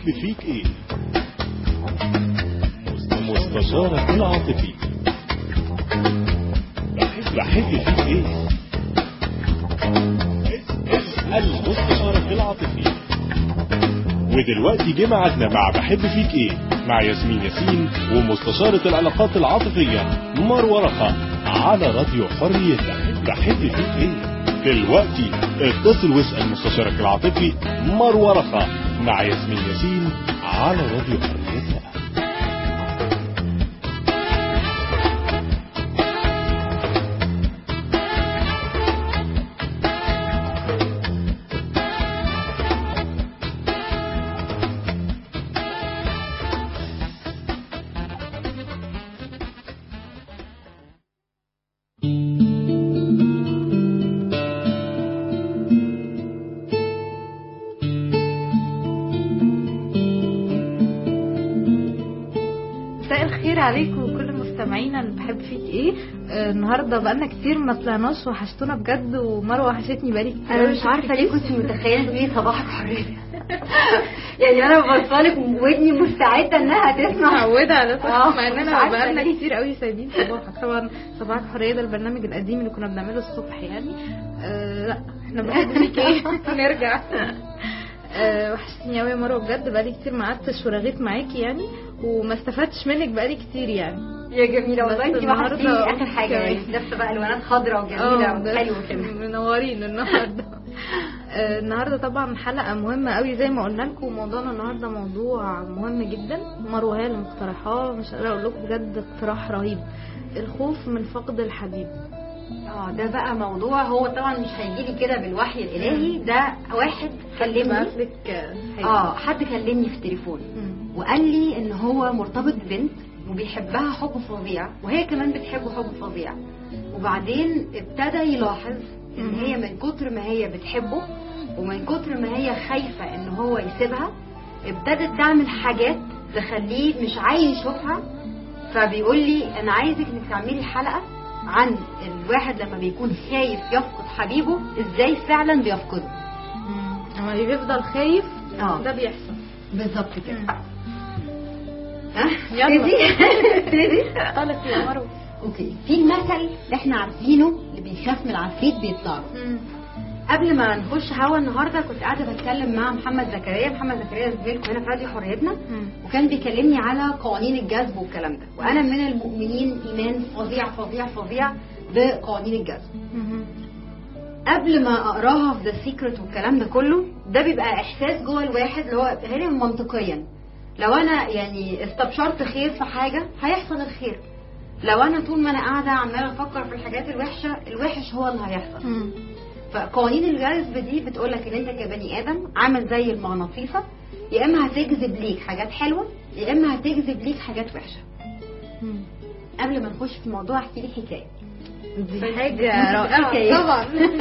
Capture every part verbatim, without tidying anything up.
فيك ايه؟ مستشارك العاطفي. بحب فيك ايه؟ اسأل مستشارك العاطفي. ودلوقتي جه ميعادنا مع بحب فيك ايه مع ياسمين ياسين ومستشارة العلاقات العاطفية مروة رخا على راديو حريتك. بحب فيك ايه؟ دلوقتي اتصل واسأل مستشارك العاطفي مروة رخا مع ياسمين ياسين على راديو حريتك. عليكم وكل مستمعينا اللي بحب فيك ايه. آه النهارده بقالنا كتير ما طلعناش وحشتونا بجد، ومروه وحشتني بقالي كتير. انا مش عارفه ليه كنت متخيله تقولي صباحك حريه. يعني انا ببصلك ودني مستعده انها تسمع، متعوده على صوتك، مع اننا بقالنا كتير قوي سايبين صباحك. طبعا صباحك حريه ده البرنامج القديم اللي كنا بنعمله الصبح يعني. آه لا احنا بحب فيك ايه نرجع. أه وحشتني قوي يا مروه بجد، بقالي كتير ما قعدتش ورغيت معاكي يعني، وما استفدتش منك بقالي كتير يعني. يا جميله والله انت وحشتيني اخر حاجه يعني، لابسه بقى الوانات خضراء وجميله وحلوه كده، منورين النهارده. أه النهارده طبعا حلقه مهمه قوي زي ما قلنا لكم. موضوعنا النهارده موضوع مهم جدا، مروه هي اللي مقترحاه، مش قادره اقول لكم بجد اقتراح رهيب. الخوف من فقد الحبيب. اه ده بقى موضوع هو طبعا مش هيجيلي كده بالوحي الالهي، ده واحد كلمني اه حد كلمني في التليفون وقال لي ان هو مرتبط ببنت وبيحبها حب فظيع، وهي كمان بتحبه حب فظيع، وبعدين ابتدى يلاحظ ان هي من كتر ما هي بتحبه ومن كتر ما هي خايفه ان هو يسيبها ابتدت تعمل حاجات تخليه مش عايز يشوفها. فبيقول لي انا عايزك انك تعملي حلقه عن الواحد لما بيكون خايف يفقد حبيبه ازاي فعلا بيفقده. لما بيفضل خايف اه ده بيحصل بالظبط كده. ها يلا ابتدي طلعت يا مروه. اوكي، في المثل اللي احنا عارفينه اللي بيخاف من العفريت بيطلع له. قبل ما نخش هوا النهارده كنت قاعده بتكلم مع محمد زكريا. محمد زكريا زميلكم هنا في راديو حريتنا، وكان بيكلمني على قوانين الجذب والكلام ده، وانا من المؤمنين ايمان فظيع فظيع فظيع بقوانين الجذب. قبل ما اقراها في ذا سيكريت والكلام ده كله، ده بيبقى احساس جوه الواحد اللي هو غير منطقيا. لو انا يعني استبشرت خير في حاجه هيحصل الخير، لو انا طول ما انا قاعده عماله افكر في الحاجات الوحشه الوحش هو اللي هيحصل. فقوانين الجذب دي بتقولك ان انت كبني ادم عامل زي المغناطيسه، يا اما هتجذب ليك حاجات حلوه يا اما هتجذب ليك حاجات وحشه. قبل ما نخش في الموضوع احكي لي حكايه. دي حاجه رائعه طبعا.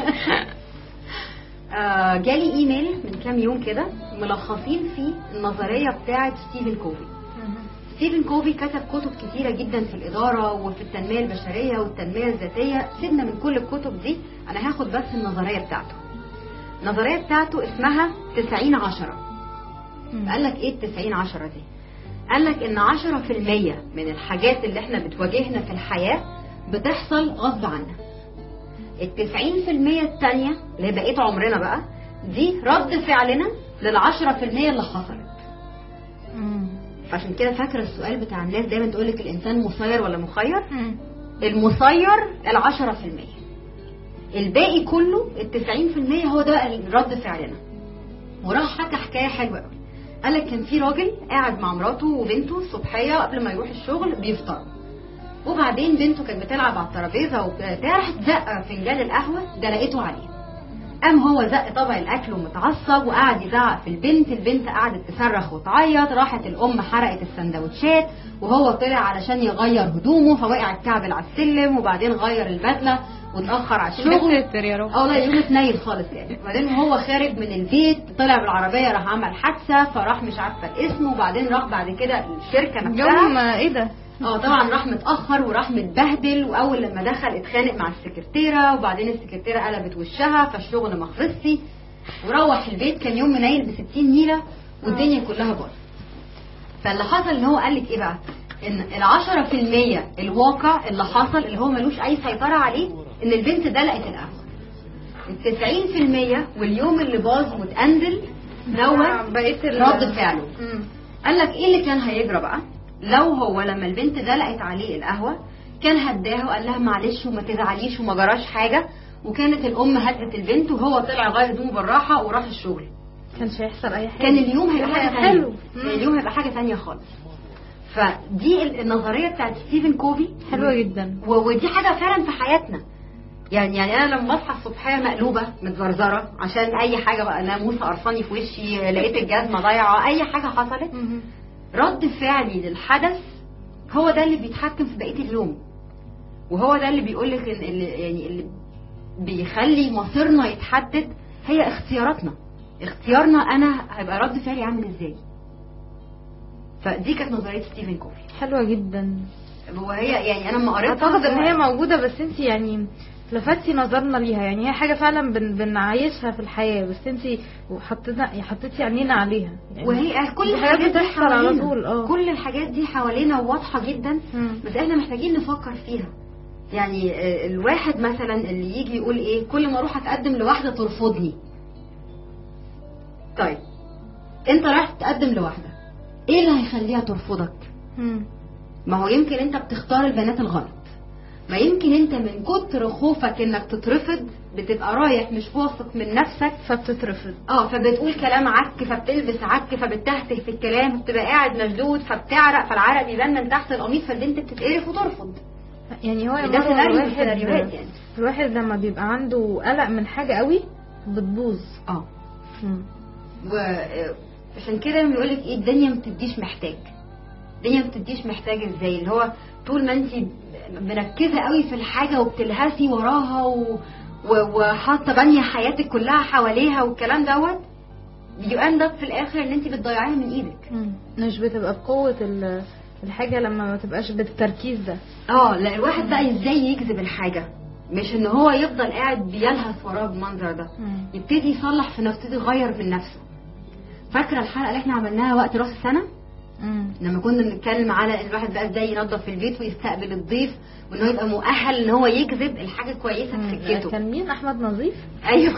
آه جالي ايميل من كام يوم كده ملخصين فيه النظريه بتاعه ستيفن كوفي. ستيفن كوفي كتب كتب كتيرة جدا في الإدارة وفي التنمية البشرية والتنمية الذاتية. سيبنا من كل الكتب دي، أنا هاخد بس النظرية بتاعته. النظرية بتاعته اسمها تسعين عشرة. قال لك إيه التسعين عشرة دي؟ قال لك إن عشرة في المية من الحاجات اللي إحنا بتواجهنا في الحياة بتحصل غصب عنا. التسعين في المية التانية اللي بقيت عمرنا بقى دي رد فعلنا للعشرة في المية اللي حصلت. عشان كده فاكرة السؤال بتاع الناس دايما تقولك الإنسان مسير ولا مخير؟ مم. المسير العشرة في المية، الباقي كله التسعين في المية هو ده رد فعلنا. وراح حكى حكاية حلوة قوي. قالك كان في راجل قاعد مع مراته وبنته الصبحية قبل ما يروح الشغل بيفطروا، وبعدين بنته كانت بتلعب على الترابيزة وبتاع، راحت زق فنجان القهوة ده لقيته عليه. قام هو زق طبق الاكل ومتعصب وقعد يزعق في البنت. البنت قعدت تصرخ وتعيط. راحت الام حرقت السندوتشات وهو طلع علشان يغير هدومه فوقع الكعبل على السلم، وبعدين غير البدله واتاخر على الشغل. يا رب اه لا يوم اتنيل خالص يعني. وبعدين وهو خارج من البيت طلع بالعربيه راح عمل حادثه، فراح مش عارفه الاسم، وبعدين راح بعد كده الشركه نفسها. يوم ايه ده؟ اه طبعا راح متاخر وراح متبهدل، واول لما دخل اتخانق مع السكرتيره، وبعدين السكرتيره قلبت وشها فالشغل ما خلصش، وروح البيت كان يوم منيل بستين نيله. والدنيا كلها باظت. فاللي حصل ان هو قال لك ايه بقى، ان العشرة في المية الواقع اللي حصل اللي هو ملوش اي سيطرة عليه ان البنت دلقت القهوة. التسعين في المية واليوم اللي باظ واتقندل دوت بقيت رد فعله. قال لك ايه اللي كان هيجرى بقى لو هو لما البنت دلقت عليه القهوة كان هداها وقال لها معلش وما تزعليش وما جراش حاجة، وكانت الام هدت البنت وهو طلع غير هدومه بالراحة وراح الشغل، كانش هيحصل اي حاجة، كان اليوم هيبقى حاجة ثانيه. حلو. كان اليوم هيبقى حاجة ثانيه خالص. فدي النظرية بتاعت ستيفن كوفي حلوة جدا، ودي حاجة فعلا في حياتنا. يعني يعني انا لما بصحى الصبحيه مقلوبه متزرزره عشان اي حاجه بقى، ناموسه قرصاني في وشي، لقيت الجزمه ضايعه، اي حاجه حصلت، رد فعلي للحدث هو ده اللي بيتحكم في بقيه اليوم، وهو ده اللي بيقول لك ان اللي يعني اللي بيخلي مصيرنا يتحدد هي اختياراتنا. اختيارنا انا هيبقى رد فعلي عامل ازاي. فدي كانت نظريه ستيفن كوفي حلوة جدا. وهي يعني انا لما قريتها اعتقد ان هي موجودة، بس انت يعني لفتي نظرنا ليها. يعني هي حاجة فعلا بن بنعيشها في الحياة، بس انت حطينا حطيتي عينينا عليها. يعني وهي كل الحاجات بتحصل على طول. اه كل الحاجات دي حوالينا واضحة جدا. مم. بس احنا محتاجين نفكر فيها. يعني الواحد مثلا اللي يجي يقول ايه، كل ما اروح اتقدم لواحدة ترفضني. طيب انت رايح تتقدم لواحدة، ايه اللي هيخليها ترفضك؟ مم. ما هو يمكن انت بتختار البنات الغلط، ما يمكن انت من كتر خوفك انك تترفض بتبقى رايح مش واثق من نفسك فبتترفض. اه فبتقول كلام عك، فبتلبس عك، فبتهته في الكلام، فبتبقى قاعد مشدود، فبتعرق، فالعرق بيبان من تحت القميص، فالبنت بتتقرف وترفض. يعني هو ده سيناريو الواحد يعني. الواحد لما بيبقى عنده قلق من حاجة قوي بتبوظ. اه وعشان كده بيقول لك ايه، الدنيا ما بتديش محتاج. الدنيا ما بتديش محتاج ازاي؟ اللي هو طول ما انت مركزه قوي في الحاجه وبتلهسي وراها و... و... وحاطه بانيه حياتك كلها حواليها والكلام دوت، يو اند اب في الاخر ان انت بتضيعيها من ايدك. مم. مش بتبقى بقوه الحاجه لما ما تبقاش بالتركيز ده. اه لا، الواحد بقى ازاي يجذب الحاجه، مش ان هو يفضل قاعد بيلهث وراه بالمنظر ده. مم. يبتدي يصلح في نفسه، يبتدي يغير من نفسه. فاكره الحلقه اللي احنا عملناها وقت راس السنه؟ مم. لما كنا بنتكلم على ان الواحد بقى ازاي ينظف في البيت ويستقبل الضيف، وانه يبقى مؤهل ان هو يجذب الحاجه كويسه في سكته. كان مين؟ احمد نظيف. ايوه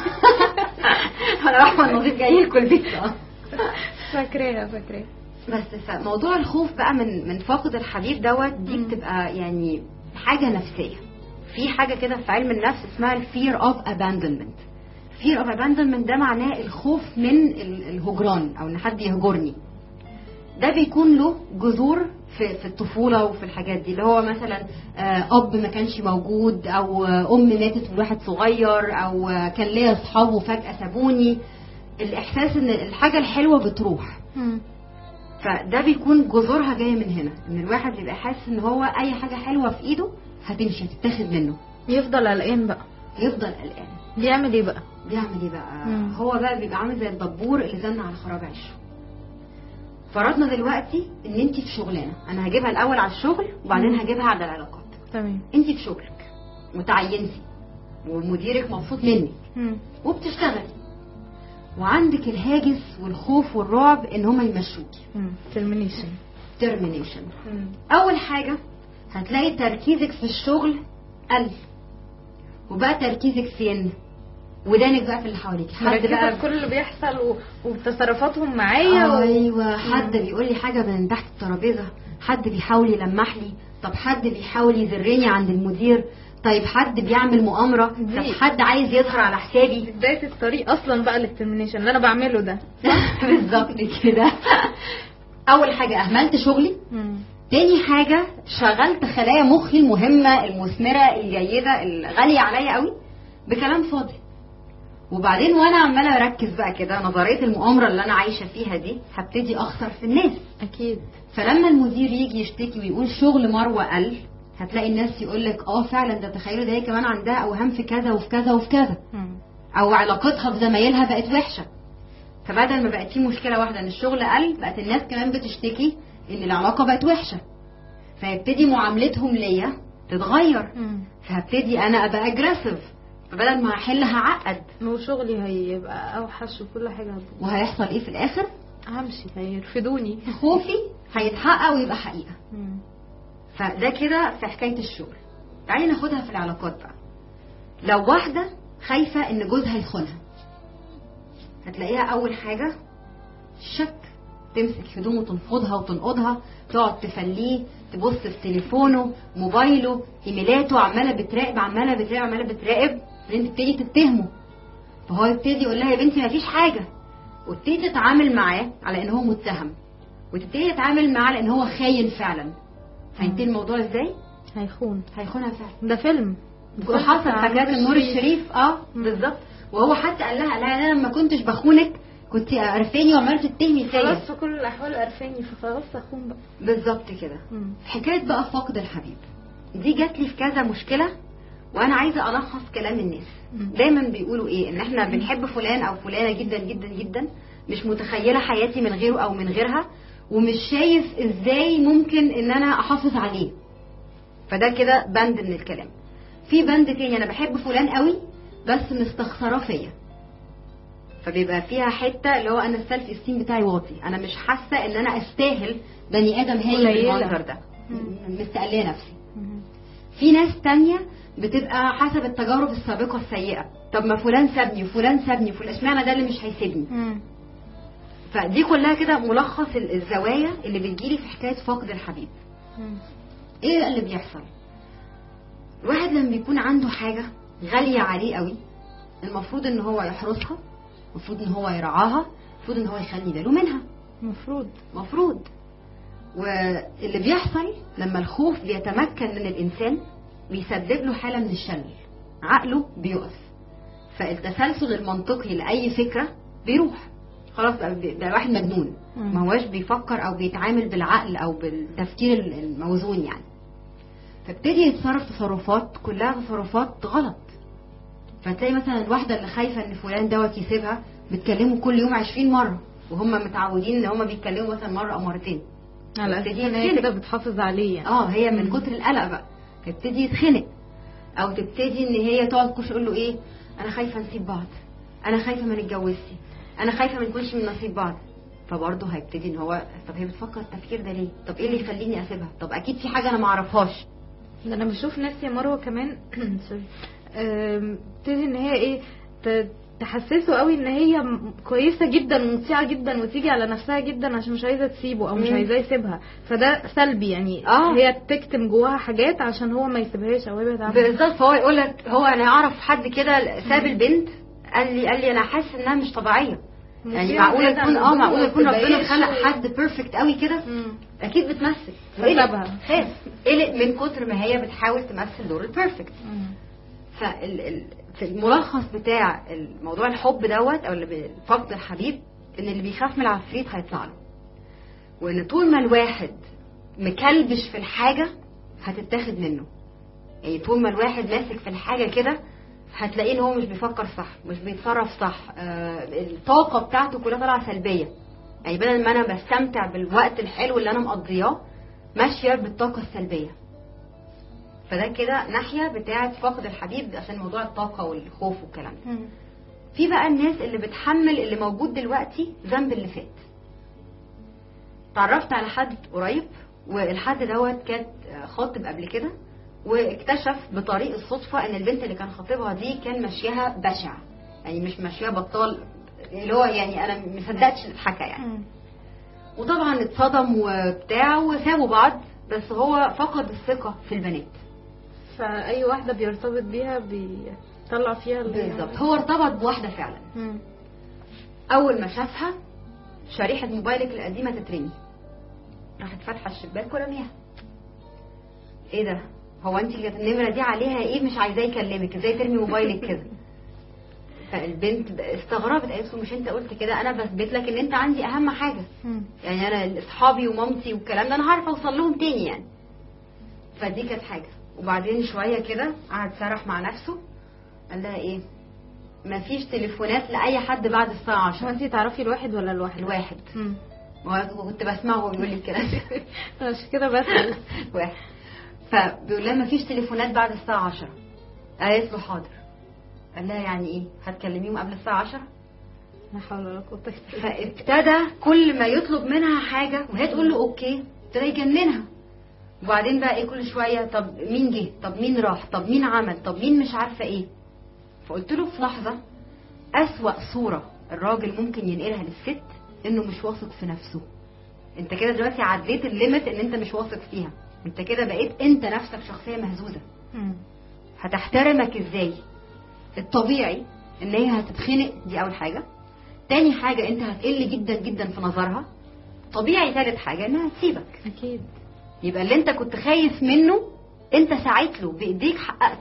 انا احمد نظيف جاي لكم البيت. اه فاكراها فاكراها. بس موضوع الخوف بقى من من فقد الحبيب دوت، دي بتبقى يعني حاجه نفسيه. في حاجه كده في علم النفس اسمها الفير اوف اباندمنت. فير اوف اباندمنت ده معناه الخوف من الهجران، او ان حد يهجرني. ده بيكون له جذور في في الطفوله وفي الحاجات دي، اللي هو مثلا اب ما كانش موجود، او ام ماتت وواحد صغير، او كان ليا اصحاب وفجاه سابوني. الاحساس ان الحاجه الحلوه بتروح. م. فده بيكون جذورها جايه من هنا، ان الواحد بيبقى حاسس ان هو اي حاجه حلوه في ايده هتمشي، هتتاخد منه. يفضل قلقان بقى. يفضل قلقان. بيعمل ايه بقى؟ بيعمل ايه بقى؟ م. هو بقى بيبقى عامل زي الدبور اللي زن على خراب عيشه. فرضنا دلوقتي ان انت في شغلانه، انا هجيبها الاول على الشغل وبعدين هجيبها على العلاقات. تمام. انت في شغلك متعينتي ومديرك مبسوط منك وبتشتغلي، وعندك الهاجس والخوف والرعب ان هما يمشوكي. ترمينيشن. ترمينيشن. اول حاجه هتلاقي تركيزك في الشغل قل، وبقى تركيزك فين؟ ودانك بقى في اللي حواليك. حد بقى في كل اللي بيحصل وبتصرفاتهم معايا. ايوه. حد بيقول لي حاجه من تحت الترابيزه، حد بيحاول يلمح لي، طب حد بيحاول يزرني عند المدير، طيب حد بيعمل مؤامره، طب حد عايز يظهر على حسابي. بدايه الطريق اصلا بقى الترمينيشن اللي انا بعمله ده. بالظبط كده. اول حاجه اهملت شغلي. مم. تاني حاجه شغلت خلايا مخي المهمه المثمره الجيده الغاليه عليا قوي بكلام فاضي. وبعدين وانا عماله اركز بقى كده نظريه المؤامره اللي انا عايشه فيها دي، هبتدي اخسر في الناس. اكيد. فلما المدير يجي يشتكي ويقول شغل مروه قل، هتلاقي الناس يقول لك اه فعلا ده تخيلوا ده هي كمان عندها اوهام في كذا وفي كذا وفي كذا. او علاقتها بزمايلها بقت وحشه. فبدل ما بقت في مشكله واحده ان الشغل قل، بقت الناس كمان بتشتكي ان العلاقه بقت وحشه. فيبتدي معاملتهم ليا تتغير. فهبتدي انا ابقى اجريسيف، فبدل ما احل هعقد، وشغلي هيبقى اوحش وكل حاجه هتبقى. وهيحصل ايه في الاخر؟ همشي هيرفدوني، خوفي هيتحقق ويبقى حقيقه. مم. فده كده في حكايه الشغل. تعالي ناخدها في العلاقات بقى. لو واحده خايفه ان جوزها يخونها، هتلاقيها اول حاجه شك، تمسك هدومه تنفضها وتنقضها، تقعد تفليه، تبص في تليفونه، موبايله، ايميلاته، عماله بتراقب عماله بتراقب عماله بتراقب. انت تبتدي تتهمه، فهو يبتدي يقول لها يا بنتي ما فيش حاجه، وتبتدي تتعامل معاه على ان هو متهم، وتبتدي تتعامل معاه على ان هو خاين فعلا. هينتهي الموضوع ازاي؟ هيخون هيخونها فعلا. ده فيلم حصل حاجات النور الشريف. اه بالظبط. وهو حتى قال لها لا انا لما كنتش بخونك كنت عارفاني وعماله تتهمي فيا. خلاص في كل الاحوال عارفاني فخلاص اخون بقى. بالظبط كده. حكايه بقى فقد الحبيب دي جات لي في كذا مشكله، وانا عايزه الخص كلام الناس. دايما بيقولوا ايه؟ ان احنا بنحب فلان او فلانه جدا جدا جدا، مش متخيله حياتي من غيره او من غيرها، ومش شايف ازاي ممكن ان انا احافظ عليه. فده كده بند من الكلام. في بند تاني، انا بحب فلان قوي بس مستخسره فيا، فبيبقى فيها حته اللي هو انا السلف استيم بتاعي واطي، انا مش حاسه ان انا استاهل بني ادم هايل بالمنظر ده، مستقليه نفسي. في ناس تانية بتبقى حسب التجارب السابقه السيئه، طب ما فلان سابني وفلان سابني وفلان، اشمعنى ده اللي مش هيسيبني؟ فدي كلها كده ملخص الزوايا اللي بتجيلي في حكايه فقد الحبيب. ايه اللي بيحصل؟ الواحد لما بيكون عنده حاجه غاليه عليه قوي، المفروض ان هو يحرسها، المفروض ان هو يرعاها، المفروض ان هو يخلي باله منها، المفروض مفروض. واللي بيحصل لما الخوف بيتمكن من الانسان بيسبب له حاله من الشلل، عقله بيقف، فالتسلسل المنطقي لاي فكره بيروح، خلاص بقى واحد مجنون، ما هواش بيفكر او بيتعامل بالعقل او بالتفكير الموزون يعني. فابتدي يتصرف تصرفات كلها تصرفات غلط. فتلاقي مثلا الواحده اللي خايفه ان فلان دوت يسيبها بتكلمه كل يوم عشرين مره، وهم متعودين ان هم بيتكلموا مثلا مره او مرتين، على اساس ان هي كده بتحافظ عليه يعني. اه هي من كتر القلق بقى تبتدي يتخنق، او تبتدي ان هي تقعد كل تقول له ايه، انا خايفه نسيب بعض، انا خايفه ما نتجوزش، انا خايفه ما نكونش من نصيب بعض. فبرضه هيبتدي ان هو طب هي بتفكر التفكير ده ليه؟ طب ايه اللي يخليني اسيبها؟ طب اكيد في حاجه انا ما اعرفهاش. ده انا بشوف ناس يا مروه كمان سوري ابتدي ان هي ايه تحسسه قوي ان هي كويسه جدا ومطيعه جدا وتيجي على نفسها جدا عشان مش عايزه تسيبه او مش عايزاه يسيبها، فده سلبي يعني. آه. هي تكتم جواها حاجات عشان هو ما يسيبهاش او هي بعيد عنها. بالظبط. فهو يقول لك هو انا اعرف حد كده ساب البنت، قال لي قال لي انا حاسس انها مش طبيعيه، يعني معقوله يكون اه معقوله يكون ربنا خلق حد بيرفكت قوي كده؟ اكيد بتمثل. فسابها خاف قلق من كتر ما هي بتحاول تمثل دور البيرفكت. فال في الملخص بتاع الموضوع الحب دوت او اللي فقد الحبيب، ان اللي بيخاف من العفريت هيطلع له، وان طول ما الواحد مكلبش في الحاجه هتتاخد منه. يعني طول ما الواحد ماسك في الحاجه كده هتلاقيه ان هو مش بيفكر صح، مش بيتصرف صح، آه الطاقه بتاعته كلها طالعه سلبيه. يعني بدل ما انا بستمتع بالوقت الحلو اللي انا مقضياه ماشيه بالطاقه السلبيه. فده كده ناحيه بتاعه فقد الحبيب عشان موضوع الطاقه والخوف والكلام ده. في بقى الناس اللي بتحمل اللي موجود دلوقتي ذنب اللي فات. تعرفت على حد قريب، والحد دوت كان خاطب قبل كده، واكتشف بطريق الصدفه ان البنت اللي كان خاطبها دي كان ماشيها بشع، يعني مش ماشيها بطال، اللي هو يعني انا ما صدقتش الحكا يعني. وطبعا اتصدم وبتاع وسابوا بعض، بس هو فقد الثقه في البنات. فاي واحده بيرتبط بيها بيطلع فيها بالظبط. هو ارتبط بواحده فعلا. مم. اول ما شافها شريحه موبايلك القديمه تترمي، راحت فاتحه الشباك ورميها. ايه ده؟ هو انت كانت النمره دي عليها ايه مش عايزاه يكلمك؟ ازاي ترمي موبايلك كده؟ فالبنت استغربت، قالت له مش انت قلت كده؟ انا بثبت لك ان انت عندي اهم حاجه. مم. يعني انا اصحابي ومامتي والكلام ده انا هعرف اوصل لهم تاني يعني. فدي كانت حاجه. وبعدين شويه كده قعد سرح مع نفسه، قال لها ايه؟ مفيش تليفونات لاي حد بعد الساعه عشرة. هو انت تعرفي الواحد ولا الواحد؟ الواحد. امم وكنت بسمعه وهو بيقول لي كده مش كده بس واحد. فبيقول لها مفيش تليفونات بعد الساعه عشرة. قالت له حاضر. قال لها يعني ايه؟ هتكلميهم قبل الساعه عشرة؟ لا حول ولا قوه الا بالله. فابتدى كل ما يطلب منها حاجه وهي تقول له اوكي ابتدى يجننها. وبعدين بقى ايه كل شويه طب مين جه، طب مين راح، طب مين عمل، طب مين مش عارفه ايه. فقلت له في لحظه اسوأ صوره الراجل ممكن ينقلها للست انه مش واثق في نفسه. انت كده دلوقتي عديت الليمت ان انت مش واثق فيها، انت كده بقيت انت نفسك شخصيه مهزوزه. هتحترمك ازاي؟ الطبيعي ان هي هتتخنق، دي اول حاجه. تاني حاجه انت هتقل جدا جدا في نظرها. طبيعي تالت حاجه انها هتسيبك. اكيد. يبقى اللي انت كنت خايف منه انت ساعت له بايديك حققته.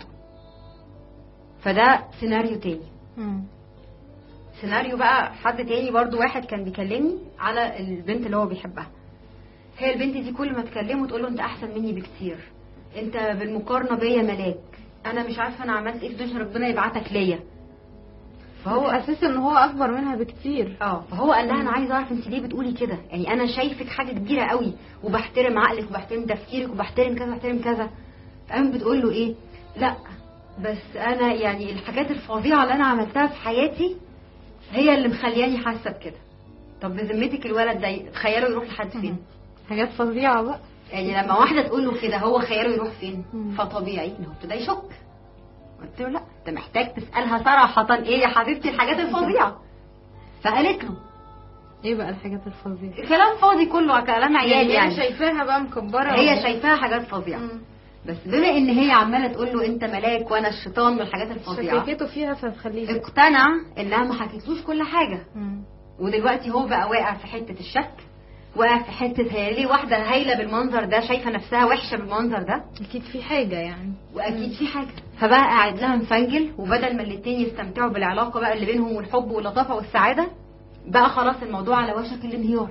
فده سيناريو تاني. مم. سيناريو بقى حد تاني برضو، واحد كان بيكلمني على البنت اللي هو بيحبها. هي البنت دي كل ما تكلمه تقول له انت احسن مني بكتير، انت بالمقارنه بيا ملاك، انا مش عارفه انا عملت ايه في الدنيا ربنا يبعتك ليا. فهو اساس ان هو اكبر منها بكتير. اه فهو قال لها انا عايز اعرف انت ليه بتقولي كده، يعني انا شايفك حاجه كبيره قوي وبحترم عقلك وبحترم تفكيرك وبحترم كذا وبحترم كذا. فقامت بتقول له ايه، لا بس انا يعني الحاجات الفظيعه اللي انا عملتها في حياتي هي اللي مخلياني حاسه بكده. طب بذمتك الولد ده تخيلوا يروح لحد فين؟ حاجات فظيعه بقى. يعني لما واحده تقول له كده هو خياله يروح فين؟ فطبيعي انه ابتدى يشك. قلت له لا انت محتاج تسالها صراحه ايه يا حبيبتي الحاجات الفظيعه. فقالت له ايه بقى الحاجات الفظيعه؟ كلام فاضي كله، كلام عيال. يعني هي شايفاها بقى مكبره، هي شايفاها حاجات فظيعه. بس بما ان هي عماله تقول له انت ملاك وانا الشيطان من الحاجات الفظيعه، شككته فيها فتخليه اقتنع انها ما حكيتلوش كل حاجه. مم. ودلوقتي هو بقى واقع في حته الشك، واقع في حته هي ليه واحده هايله بالمنظر ده شايفه نفسها وحشه بالمنظر ده. اكيد في حاجه يعني، واكيد في حاجه. فبقى قاعد لها مفنجل، وبدل ما الاتنين يستمتعوا بالعلاقه بقى اللي بينهم والحب واللطافه والسعاده، بقى خلاص الموضوع على وشك الانهيار.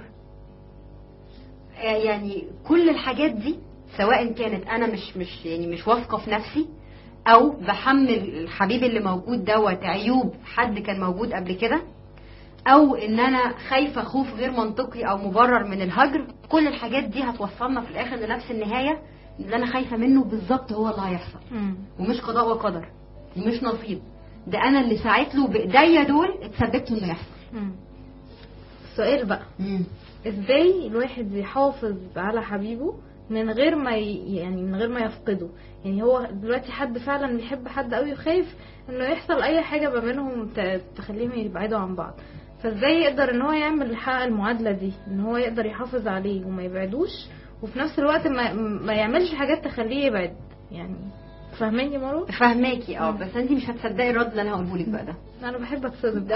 يعني كل الحاجات دي سواء كانت انا مش مش يعني مش واثقه في نفسي، او بحمل الحبيب اللي موجود دوت عيوب حد كان موجود قبل كده، او ان انا خايفه خوف غير منطقي او مبرر من الهجر. كل الحاجات دي هتوصلنا في الاخر لنفس النهايه، اللي انا خايفه منه بالظبط هو اللي هيحصل. مم. ومش قضاء وقدر، ومش نصيب، ده انا اللي ساعت له بايديا دول اتسببت انه يحصل. مم. السؤال بقى، مم. ازاي الواحد يحافظ على حبيبه من غير ما ي... يعني من غير ما يفقده؟ يعني هو دلوقتي حد فعلا بيحب حد قوي وخايف انه يحصل اي حاجه ما بينهم ت... تخليهم يبعدوا عن بعض. فازاي يقدر ان هو يعمل يحقق المعادله دي، ان هو يقدر يحافظ عليه وما يبعدوش، وفي نفس الوقت ما, ما يعملش حاجات تخليه يبعد؟ يعني فاهماني مروه؟ فاهماكي اه. بس انت مش هتصدقي الرد اللي انا هقوله لك بقى ده. انا بحب اتصدم.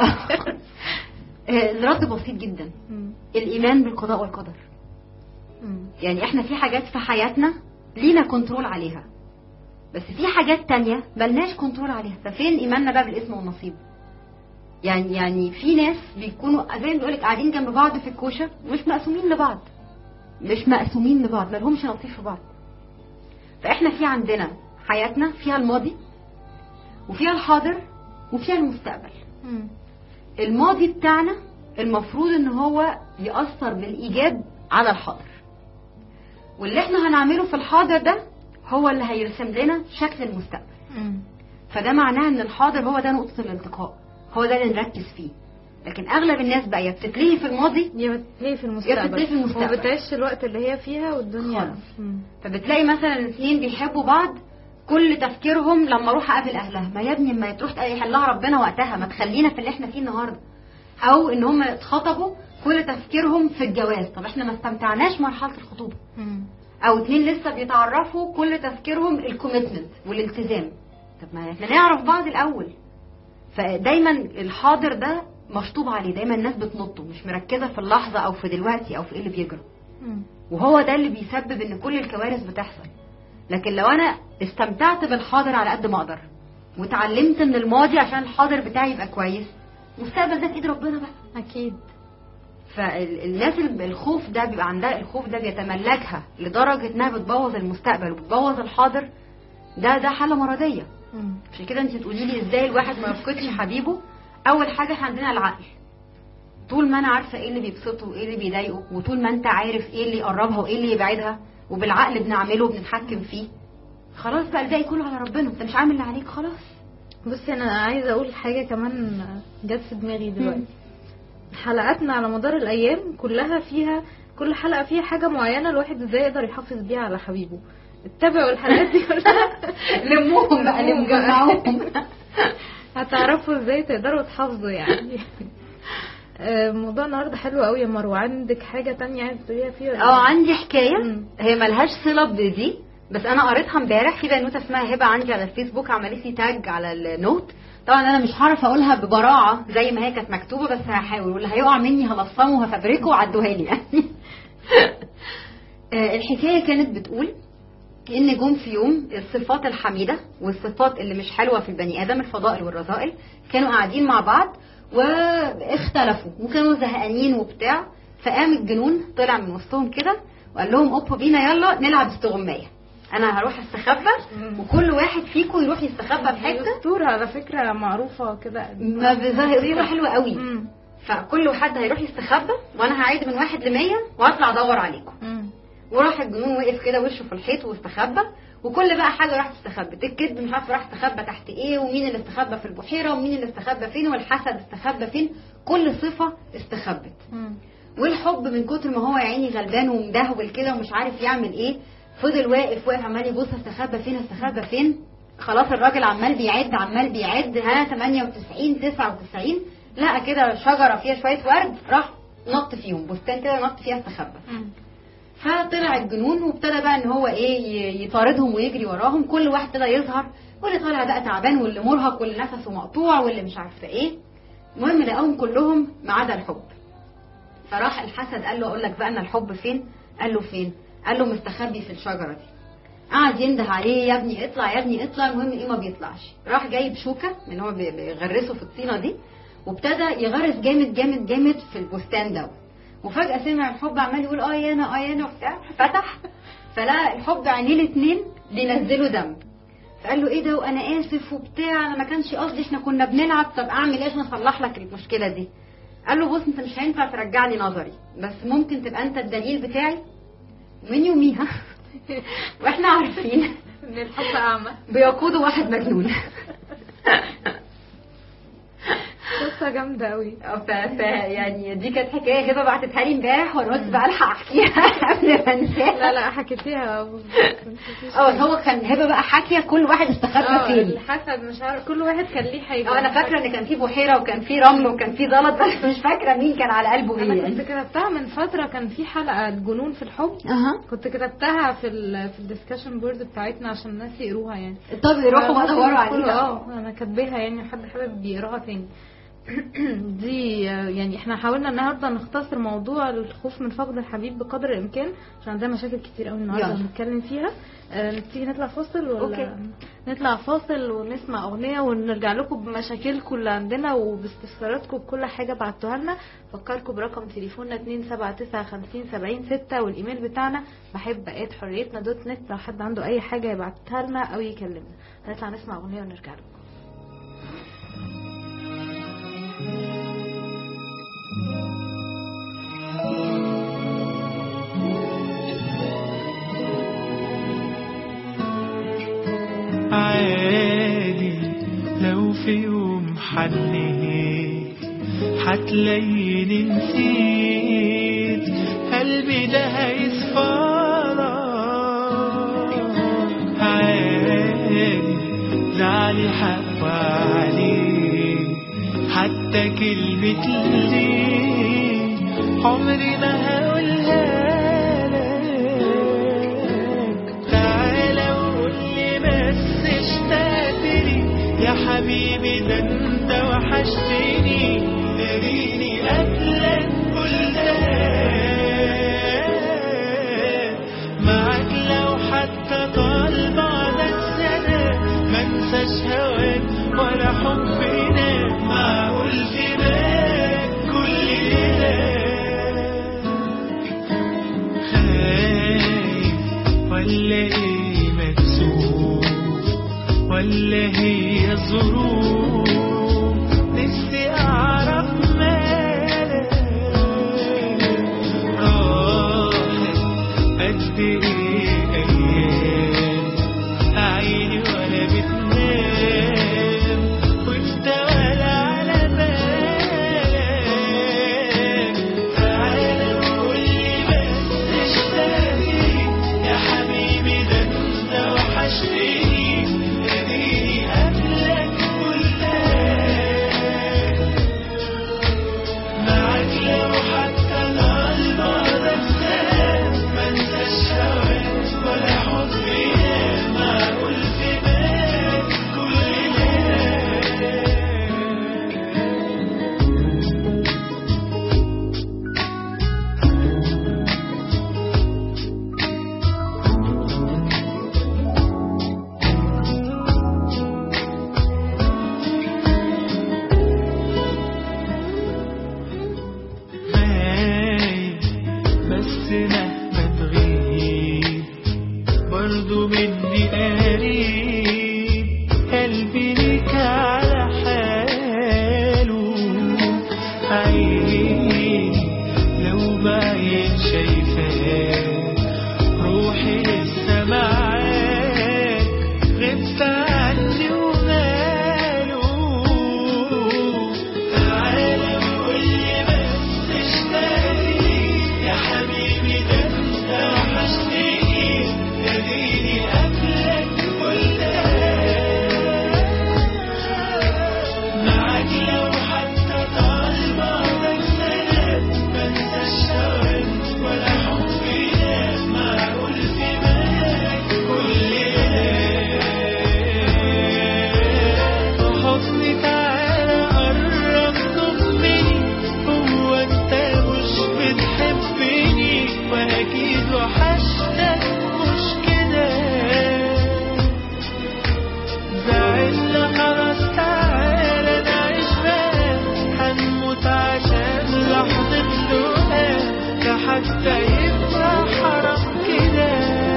الرد بسيط جدا. مم. الايمان بالقضاء والقدر. مم. يعني احنا في حاجات في حياتنا لينا كنترول عليها، بس في حاجات تانية ملناش كنترول عليها. ففين ايماننا بقى بالاسم والنصيب؟ يعني يعني في ناس بيكونوا زي ما بيقولك قاعدين جنب بعض في الكوشه مش مقسومين لبعض، مش مقسومين لبعض، مالهمش نصيب في بعض. فاحنا في عندنا حياتنا فيها الماضي وفيها الحاضر وفيها المستقبل. مم. الماضي بتاعنا المفروض ان هو يأثر بالايجاب على الحاضر، واللي احنا هنعمله في الحاضر ده هو اللي هيرسم لنا شكل المستقبل. مم. فده معناه ان الحاضر هو ده نقطة الالتقاء، هو ده اللي نركز فيه. لكن اغلب الناس بقى يا بتتلهي في الماضي يا بتلاقي في المستقبل، يا بتلاقي في المستقبل، وما بتعيش الوقت اللي هي فيها والدنيا خالص. فبتلاقي مثلا الاثنين بيحبوا بعض، كل تفكيرهم لما اروح اقابل اهلها، ما يا ابني ما تروح يحلها ربنا وقتها، ما تخلينا في اللي احنا فيه النهارده. او ان هم اتخطبوا كل تفكيرهم في الجواز، طب احنا ما استمتعناش مرحله الخطوبه. مم. او اتنين لسه بيتعرفوا كل تفكيرهم الكوميتمنت والالتزام، طب ما احنا نعرف بعض الاول. فدايما الحاضر ده مشطوب عليه، دايما الناس بتنطه، مش مركزه في اللحظه او في دلوقتي او في ايه اللي بيجرى. مم. وهو ده اللي بيسبب ان كل الكوارث بتحصل. لكن لو انا استمتعت بالحاضر على قد ما اقدر، وتعلمت من الماضي عشان الحاضر بتاعي يبقى كويس، المستقبل ده في ايد ربنا بقى. اكيد. فالناس اللي الخوف ده بيبقى عندها، الخوف ده بيتملكها لدرجه انها بتبوظ المستقبل وبتبوظ الحاضر، ده ده حاله مرضيه. مم. عشان كده انت تقولي لي ازاي الواحد ما يفقدش حبيبه. اول حاجه احنا عندنا العقل. طول ما انا عارفه ايه اللي بيبسطه وايه اللي بيضايقه، وطول ما انت عارف ايه اللي يقربها وايه اللي يبعدها، وبالعقل بنعمله وبنتحكم فيه، خلاص بقى الباقي كله على ربنا. انت مش عامل اللي عليك خلاص. بصي انا عايزه اقول حاجه كمان جت في دماغي دلوقتي. حلقاتنا على مدار الايام كلها فيها كل حلقه فيها حاجه معينه الواحد ازاي يقدر يحافظ بيها على حبيبه. اتبعوا الحلقات دي كلها لموهم بقى لمجمعوهم هتعرفوا ازاي تقدروا تحافظوا يعني. موضوع النهارده حلو قوي يا مروه. عندك حاجه تانية عايز تقوليها فيها؟ اه عندي حكايه مم. هي ملهاش صله بدي، بس انا قريتها امبارح في بنوته اسمها هبه عندي على الفيسبوك، عملت لي تاج على النوت. طبعا انا مش هعرف اقولها ببراعه زي ما هي كانت مكتوبه، بس هحاول، واللي هيقع مني هلصمه وهفبركه وعدوها لي يعني. الحكايه كانت بتقول ان جم في يوم الصفات الحميده والصفات اللي مش حلوه في البني ادم، الفضائل والرذائل، كانوا قاعدين مع بعض واختلفوا وكانوا زهقانين وبتاع. فقام الجنون طلع من وسطهم كده وقال لهم اوبا بينا يلا نلعب استغمايه، انا هروح استخبى وكل واحد فيكم يروح يستخبى في حته. اسطوره على فكره معروفه كده، ما بظاهر حلوه قوي. مم. فكل واحد هيروح يستخبى وانا هعيد من واحد لمية وهطلع ادور عليكم. مم. وراح الجنون وقف كده وشه في الحيط واستخبى، وكل بقى حاجه راح تستخبى. الكذب مش عارف راح استخبى تحت ايه، ومين اللي استخبى في البحيره، ومين اللي استخبى فين، والحسد استخبى فين، كل صفه استخبت. مم. والحب من كتر ما هو يا عيني غلبان ومدهول كده ومش عارف يعمل ايه، فضل واقف واقف عمال يبص استخبى فين استخبى فين. خلاص الراجل عمال بيعد عمال بيعد ها ثمانية وتسعين تسعة وتسعين، لقى كده شجره فيها شويه ورد، راح نط فيهم، بستان كده نط فيها استخبى. فطلع الجنون وابتدى بقى ان هو ايه يطاردهم ويجري وراهم، كل واحد ابتدى يظهر، واللي طالع بقى تعبان واللي مرهق واللي نفسه مقطوع واللي مش عارفه ايه. المهم لقاهم كلهم ما عدا الحب. فراح الحسد قال له اقول لك بقى ان الحب فين؟ قال له فين؟ قال له مستخبي في الشجره دي. قعد ينده عليه يا ابني اطلع يا ابني اطلع، المهم ايه ما بيطلعش. راح جايب شوكه من هو بيغرسه في الطينه دي وابتدى يغرس جامد جامد جامد في البستان ده. وفجأة سمع الحب عمال يقول اه يانا اه يانا وبتاع، فتح فلا الحب عينيه الاثنين بينزلوا دم. فقال له ايه ده وانا اسف وبتاع، انا ما كانش قصدي، احنا كنا بنلعب، طب اعمل ايه عشان اصلح لك المشكله دي؟ قال له بص انت مش هينفع ترجع لي نظري، بس ممكن تبقى انت الدليل بتاعي. من يوميها واحنا عارفين ان الحب اعمى بيقودوا واحد مجنون. قصه جامده قوي. ف يعني دي كانت حكايه هبه بعتتها لي امبارح، وانا قلت بقى الحق احكيها قبل ما انساها. لا لا حكيتيها. اه هو كان هبه بقى حاكيه كل واحد استخبى فين. الحسد مش عارف كل واحد كان ليه حاجه. اه انا فاكره ان كان في بحيره وكان في رمل وكان في زلط، بس مش فاكره مين كان على قلبه ايه. انا كنت كتبتها من فتره، كان في حلقه الجنون في الحب. أه. كنت كتبتها في ال في الديسكشن بورد بتاعتنا عشان الناس يقروها يعني. طب يروحوا يدوروا عليها. اه انا كاتباها يعني، حد حابب يقراها تاني. دي يعني احنا حاولنا النهارده نختصر موضوع الخوف من فقد الحبيب بقدر الامكان عشان عندنا مشاكل كتير قوي النهارده بنتكلم فيها. اه تيجي نطلع فاصل ولا أوكي. نطلع فاصل ونسمع اغنيه ونرجع لكم بمشاكلكم اللي عندنا وباستفساراتكم بكل حاجه بعتوها لنا. فكركم برقم تليفوننا اتنين سبعة تسعة خمسين سبعين ستة والايميل بتاعنا بحب ات حريتنا دوت نت لو حد عنده اي حاجه يبعتها لنا او يكلمنا. هنطلع نسمع اغنيه ونرجع لكم. عادي لو في يوم حنيت هتلاقيني نسيت، قلبي ده هيصفى. عادي زعلي حق عليه، حتى كلمة ليه عمري ما هقولها لك. تعالى وقولي بس اشتقتلي يا حبيبي، ده انت وحشتني، تريني قبلك قلتها معاك لو حتى طال بعدك سنة، منساش هواك ولا حبنا، معقول في بالك كل ده؟ خايف ولا ايه مكسوف ولا هي ظروف، نفسي اعرف مالك. راحت قد ايه ايام عيني ولا بتنام، وانت ولا على بالك. حبيبي ده انت وحشتني ناديني قبلك قلتها معاك لو حتى طال بعدك سنة ما انساش هواك ولا حبنا معقول في بالك كل ده حضني تعالى قرب ضمني هو انت مش بتحبني واكيد وحشتك مش كده زعلنا خلاص تعالى نعيش بقى هنموت عشان لحظة لقاء ده حتى يبقى حرام كده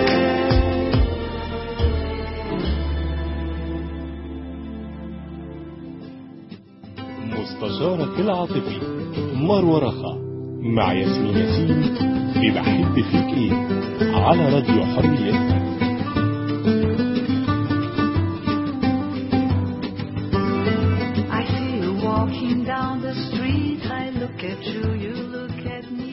مستشارك العاطفي مروة رخا مع ياسمين ياسين في بحب فيك ايه على راديو حرية. I see you walking down the street. I look at you, you look at me.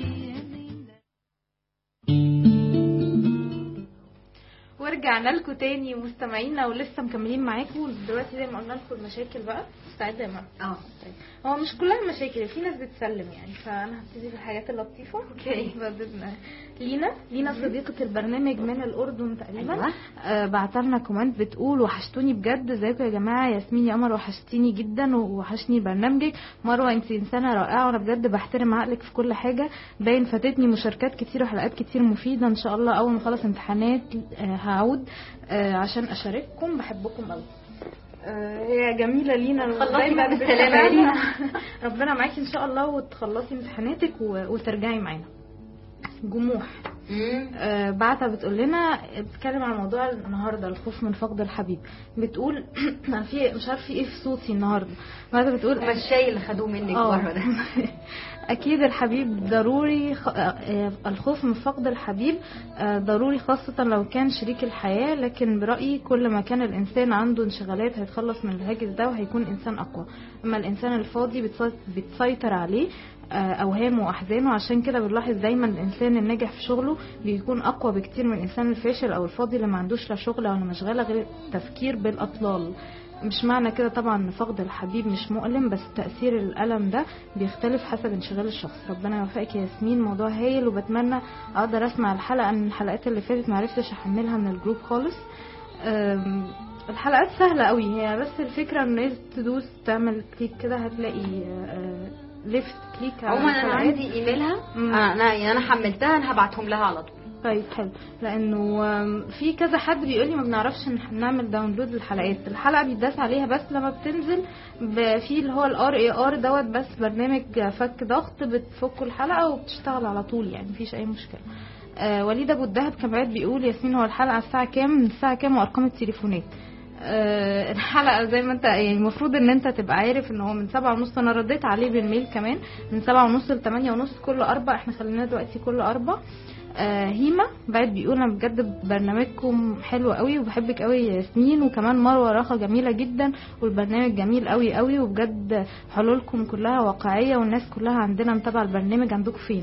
ورجعنا لكم تاني مستمعينا ولسه مكملين معاكم دلوقتي زي ما قلنا لكم المشاكل بقى. مستعده يا مرة؟ اه طيب هو مش كلها مشاكل، في ناس بتسلم يعني، فانا هبتدي بالحاجات اللطيفه. اوكي. بدنا لينا لينا صديقه البرنامج من الاردن تقريبا. أيوة. آه بعتلنا كومنت بتقول وحشتوني بجد، ازيكم يا جماعه، ياسمين يا قمر وحشتيني جدا ووحشني برنامجك. مروه انت انسانه رائعه وانا بجد بحترم عقلك في كل حاجه، باين فاتتني مشاركات كتير وحلقات كتير مفيده. ان شاء الله اول ما اخلص امتحانات آه هعود آه عشان اشارككم، بحبكم قوي. آه هي جميله لينا خلصي بقى بالسلامه يا لينا. ربنا معاكي ان شاء الله وتخلصي امتحاناتك وترجعي معانا. جموح آه بعتها بتقول لنا، بتتكلم عن موضوع النهارده الخوف من فقد الحبيب. بتقول في مش عارفه ايه في صوتي النهارده. بعتها بتقول الشاي اللي خدوه منك بره ده. اكيد الحبيب ضروري خ... آه الخوف من فقد الحبيب آه ضروري خاصه لو كان شريك الحياه، لكن برايي كل ما كان الانسان عنده انشغالات هيتخلص من الهاجس ده وهيكون انسان اقوى. اما الانسان الفاضي بتسيطر, بتسيطر عليه اوهامه واحزانه. عشان كده بنلاحظ دايما الانسان الناجح في شغله بيكون اقوى بكتير من الانسان الفاشل او الفاضي اللي ما عندوش لا شغل ولا مشغله غير التفكير بالاطلال. مش معنى كده طبعا ان فقد الحبيب مش مؤلم، بس تاثير الالم ده بيختلف حسب انشغال الشخص. ربنا يوفقك يا ياسمين، موضوع هايل وبتمنى اقدر اسمع الحلقه. ان الحلقات اللي فاتت ما عرفتش احملها من الجروب خالص. الحلقات سهله قوي هي، بس الفكره ان الناس تدوس تعمل كليك كده هتلاقي ليفت كليك على عموما انا عندي ايميلها. انا يعني انا حملتها، انا هبعتهم لها على طول. طيب حلو، لانه في كذا حد بيقول لي ما بنعرفش نعمل داونلود للحلقات. الحلقه بيداس عليها بس لما بتنزل في اللي هو الار اي ار دوت، بس برنامج فك ضغط بتفك الحلقه وبتشتغل على طول يعني مفيش اي مشكله. آه وليد ابو الدهب كمان بيقول ياسمين هو الحلقه الساعه كام؟ من الساعه كام وارقام التليفونات؟ أه الحلقه زي ما انت يعني المفروض ان انت تبقى عارف ان هو من سبعة ونص. انا رديت عليه بالميل كمان، من سبعة ونص لتمانية ونص كل اربع. احنا خلينا دلوقتي كل اربع. أه هيما بعد بيقول انا بجد برنامجكم حلو قوي وبحبك قوي يا ياسمين، وكمان مروه رخا جميله جدا والبرنامج جميل قوي قوي، وبجد حلولكم كلها واقعيه والناس كلها عندنا متابعه البرنامج. عندكم فين؟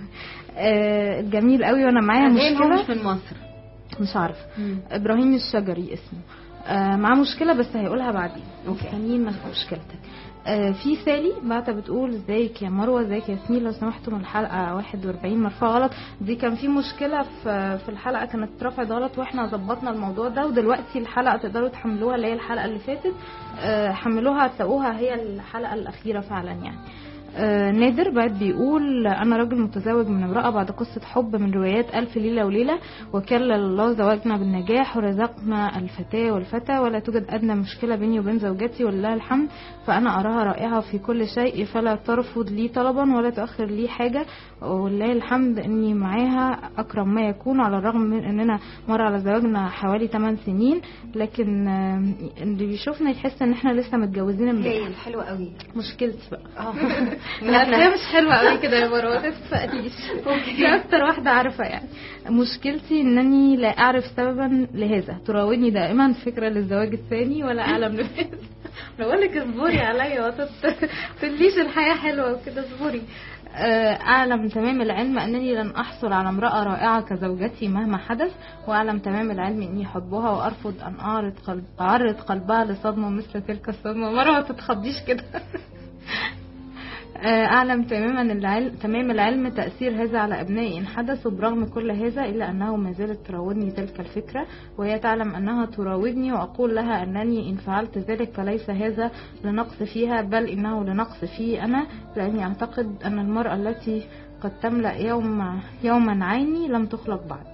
أه جميل قوي وانا معايا مشكله مش من مصر مش عارف. ابراهيم الشجري اسمه. آه مع مشكلة بس هيقولها بعدين. اوكي مشكلتك. آه في سالي بعتها بتقول ازيك يا مروه، ازيك يا ياسمين، لو سمحتوا من الحلقه واحد واربعين مرفوعه غلط. دي كان في مشكله في في الحلقه كانت اترفعت غلط واحنا ظبطنا الموضوع ده، ودلوقتي الحلقه تقدروا تحملوها اللي هي الحلقه اللي فاتت. آه حملوها هتلاقوها هي الحلقه الاخيره فعلا يعني. آه نادر بعد بيقول انا راجل متزوج من امرأة بعد قصة حب من روايات الف ليلة وليلة، وكلل الله زواجنا بالنجاح ورزقنا الفتاة والفتى، ولا توجد ادنى مشكلة بيني وبين زوجتي ولله الحمد، فانا اراها رائعة في كل شيء فلا ترفض لي طلبا ولا تؤخر لي حاجة، ولله الحمد اني معاها اكرم ما يكون، على الرغم من اننا مر على زواجنا حوالي ثمان سنين، لكن آه اللي بيشوفنا يحس ان احنا لسه متجوزين امبارح. حلوة قوي. مشكلتي بقى اه هي مش حلوة قوي كده يا مروه، ما تتفقليش. دي اكتر واحدة عارفة يعني. مشكلتي انني لا اعرف سببا لهذا، تراودني دائما فكرة للزواج الثاني ولا اعلم لماذا. بقول لك اصبري عليا وتقوليش الحياه حلوه وكده، اصبري. أعلم تمام العلم أنني لن أحصل على امرأة رائعة كزوجتي مهما حدث، وأعلم تمام العلم أني أحبها وأرفض أن أعرض قلب أعرض قلبها لصدمة مثل تلك الصدمة. مرة ما تتخضيش كده. أعلم تماما العلم تمام العلم تأثير هذا على أبنائي إن حدث، وبرغم كل هذا إلا أنه ما زالت تراودني تلك الفكرة، وهي تعلم أنها تراودني، وأقول لها أنني إن فعلت ذلك فليس هذا لنقص فيها بل إنه لنقص فيه أنا، لأني أعتقد أن المرأة التي قد تملأ يوم يوما عيني لم تخلق بعد.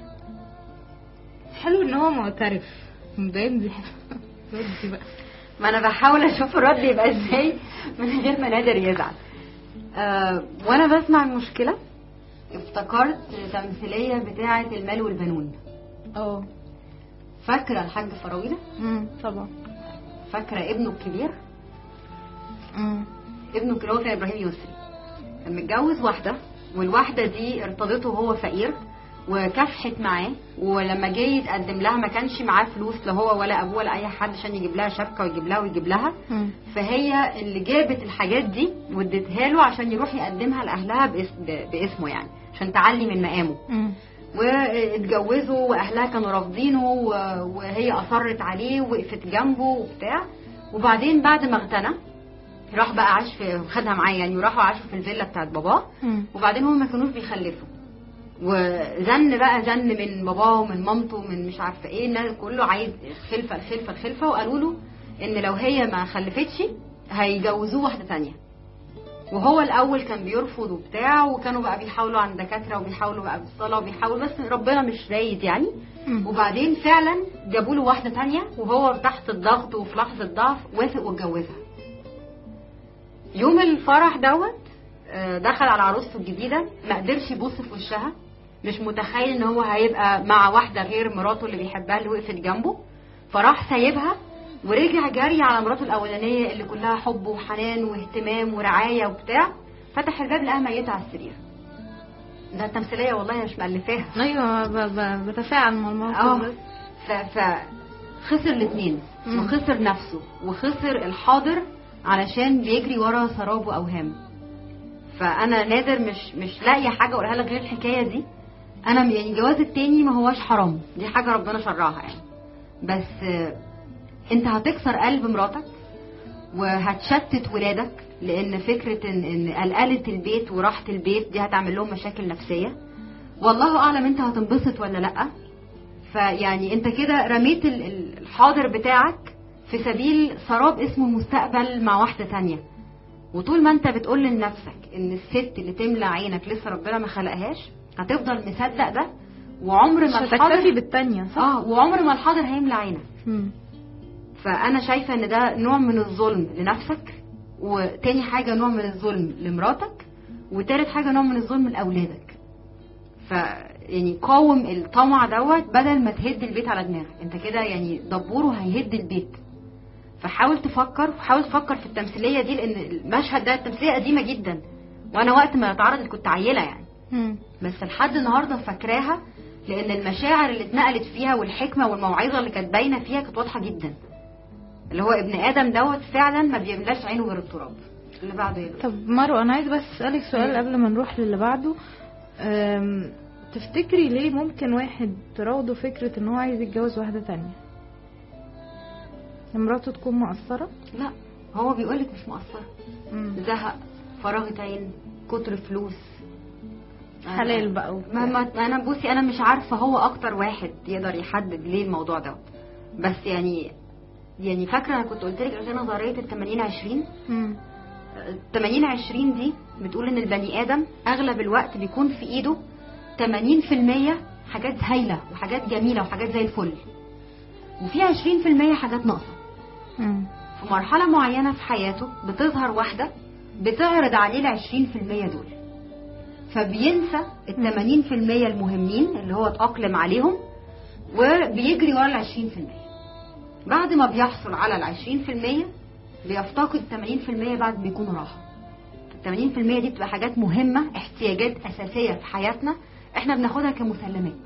حلو إن هو معترف مبين دي بقى. ما انا بحاول اشوف الرد يبقى ازاي من غير ما نادر يزعل. أه وانا بسمع المشكله افتكرت تمثيليه بتاعه المال والبنون. اه فاكره الحاج فراويله؟ امم طبعا. فاكره ابنه الكبير؟ امم ابنه الكبير هو كان ابراهيم يسري، كان متجوز واحده، والواحده دي ارتضته وهو فقير وكافحت معاه، ولما جه يتقدم لها ما كانش معاه فلوس، لا هو ولا ابوه ولا اي حد عشان يجيب لها شبكه ويجيب لها ويجيب لها. مم. فهي اللي جابت الحاجات دي واديتها له عشان يروح يقدمها لاهلها باسم باسمه يعني عشان تعلي من مقامه. مم. واتجوزوا واهلها كانوا رافضينه وهي اصرت عليه ووقفت جنبه وبتاع. وبعدين بعد ما اغتنى راح بقى عاش في خدها معاه يعني، وراحوا عاشوا في الفيلا بتاعت باباه. وبعدين هم ما كانوش بيخلفوا، وزن بقى زن من باباه ومن مامته ومن مش عارفه ايه، الناس كله عايز الخلفه الخلفه الخلفه، وقالوا له ان لو هي ما خلفتش هيجوزوه واحده ثانيه. وهو الاول كان بيرفض وبتاع، وكانوا بقى بيحاولوا عند دكاتره وبيحاولوا بقى بالصلاه وبيحاولوا، بس ربنا مش رايد يعني. وبعدين فعلا جابوا له واحده ثانيه، وهو تحت الضغط وفي لحظه ضعف وافق واتجوزها. يوم الفرح دوت دخل على عروسته الجديده، ما قدرش يبص في وشها، مش متخيل ان هو هيبقى مع واحده غير مراته اللي بيحبها اللي وقفت جنبه. فراح سايبها ورجع جري على مراته الاولانيه اللي كلها حب وحنان واهتمام ورعايه وبتاع، فتح الباب لقاها ميته على السرير. ده التمثيليه والله مش مألفاها. ايوه بتفاعل مع الموقف. اه فخسر الاثنين، وخسر نفسه وخسر الحاضر علشان بيجري ورا سراب واوهام. فانا نادر مش مش لاقيه حاجه اقولها لك غير الحكايه دي. انا يعني جواز التاني ما هواش حرام، دي حاجه ربنا شرعها يعني، بس انت هتكسر قلب مراتك وهتشتت ولادك، لان فكره ان ان قلقله البيت وراحه البيت دي هتعمل لهم مشاكل نفسيه. والله اعلم انت هتنبسط ولا لا. فيعني انت كده رميت الحاضر بتاعك في سبيل سراب اسمه مستقبل مع واحده تانية. وطول ما انت بتقول لنفسك ان الست اللي تملى عينك لسه ربنا ما خلقهاش، هتفضل مصدق ده، وعمر ما الحاضر بالتانية صح؟ اه وعمر ما الحاضر هيملى عينك. مم. فانا شايفه ان ده نوع من الظلم لنفسك، وتاني حاجه نوع من الظلم لمراتك، وتالت حاجه نوع من الظلم لاولادك. ف يعني قاوم الطمع دوت بدل ما تهد البيت على دماغك، انت كده يعني دبوره هيهد البيت. فحاول تفكر وحاول تفكر في التمثيليه دي، لان المشهد ده التمثيليه قديمه جدا، وانا وقت ما اتعرضت كنت عيله يعني. مم. بس لحد النهارده فاكراها، لان المشاعر اللي اتنقلت فيها والحكمه والموعظه اللي كانت باينه فيها كانت واضحه جدا. اللي هو ابن ادم دوت فعلا ما بيملاش عينه غير التراب. اللي بعده يبقى. طب مروه انا عايز بس اسالك سؤال قبل ما نروح للي بعده. تفتكري ليه ممكن واحد تراوده فكره ان هو عايز يتجوز واحده تانية؟ مراته تكون مقصره؟ لا، هو بيقولك مش مقصره، زهق، فراغة عين، كتر فلوس، حلال بقى. مهما انا بصي انا مش عارفه هو اكتر واحد يقدر يحدد ليه الموضوع ده، بس يعني يعني فاكره انا كنت قلت لك نظريه ال ثمانين عشرين. امم ثمانين عشرين دي بتقول ان البني ادم اغلب الوقت بيكون في ايده ثمانين في المية حاجات هايله وحاجات جميله وحاجات زي الفل، وفي عشرين في المية حاجات ناقصه. امم في مرحله معينه في حياته بتظهر واحده بتعرض عليه ال عشرين في المية دول، فبينسى ال ثمانين في المية المهمين اللي هو اتأقلم عليهم، وبيجري ورا ال عشرين في المية. بعد ما بيحصل على ال عشرين في المية بيفتقد ثمانين في المية بعد بيكونوا راحة. ال ثمانين في المية دي بتبقى حاجات مهمة، احتياجات أساسية في حياتنا احنا بناخدها كمسلمات،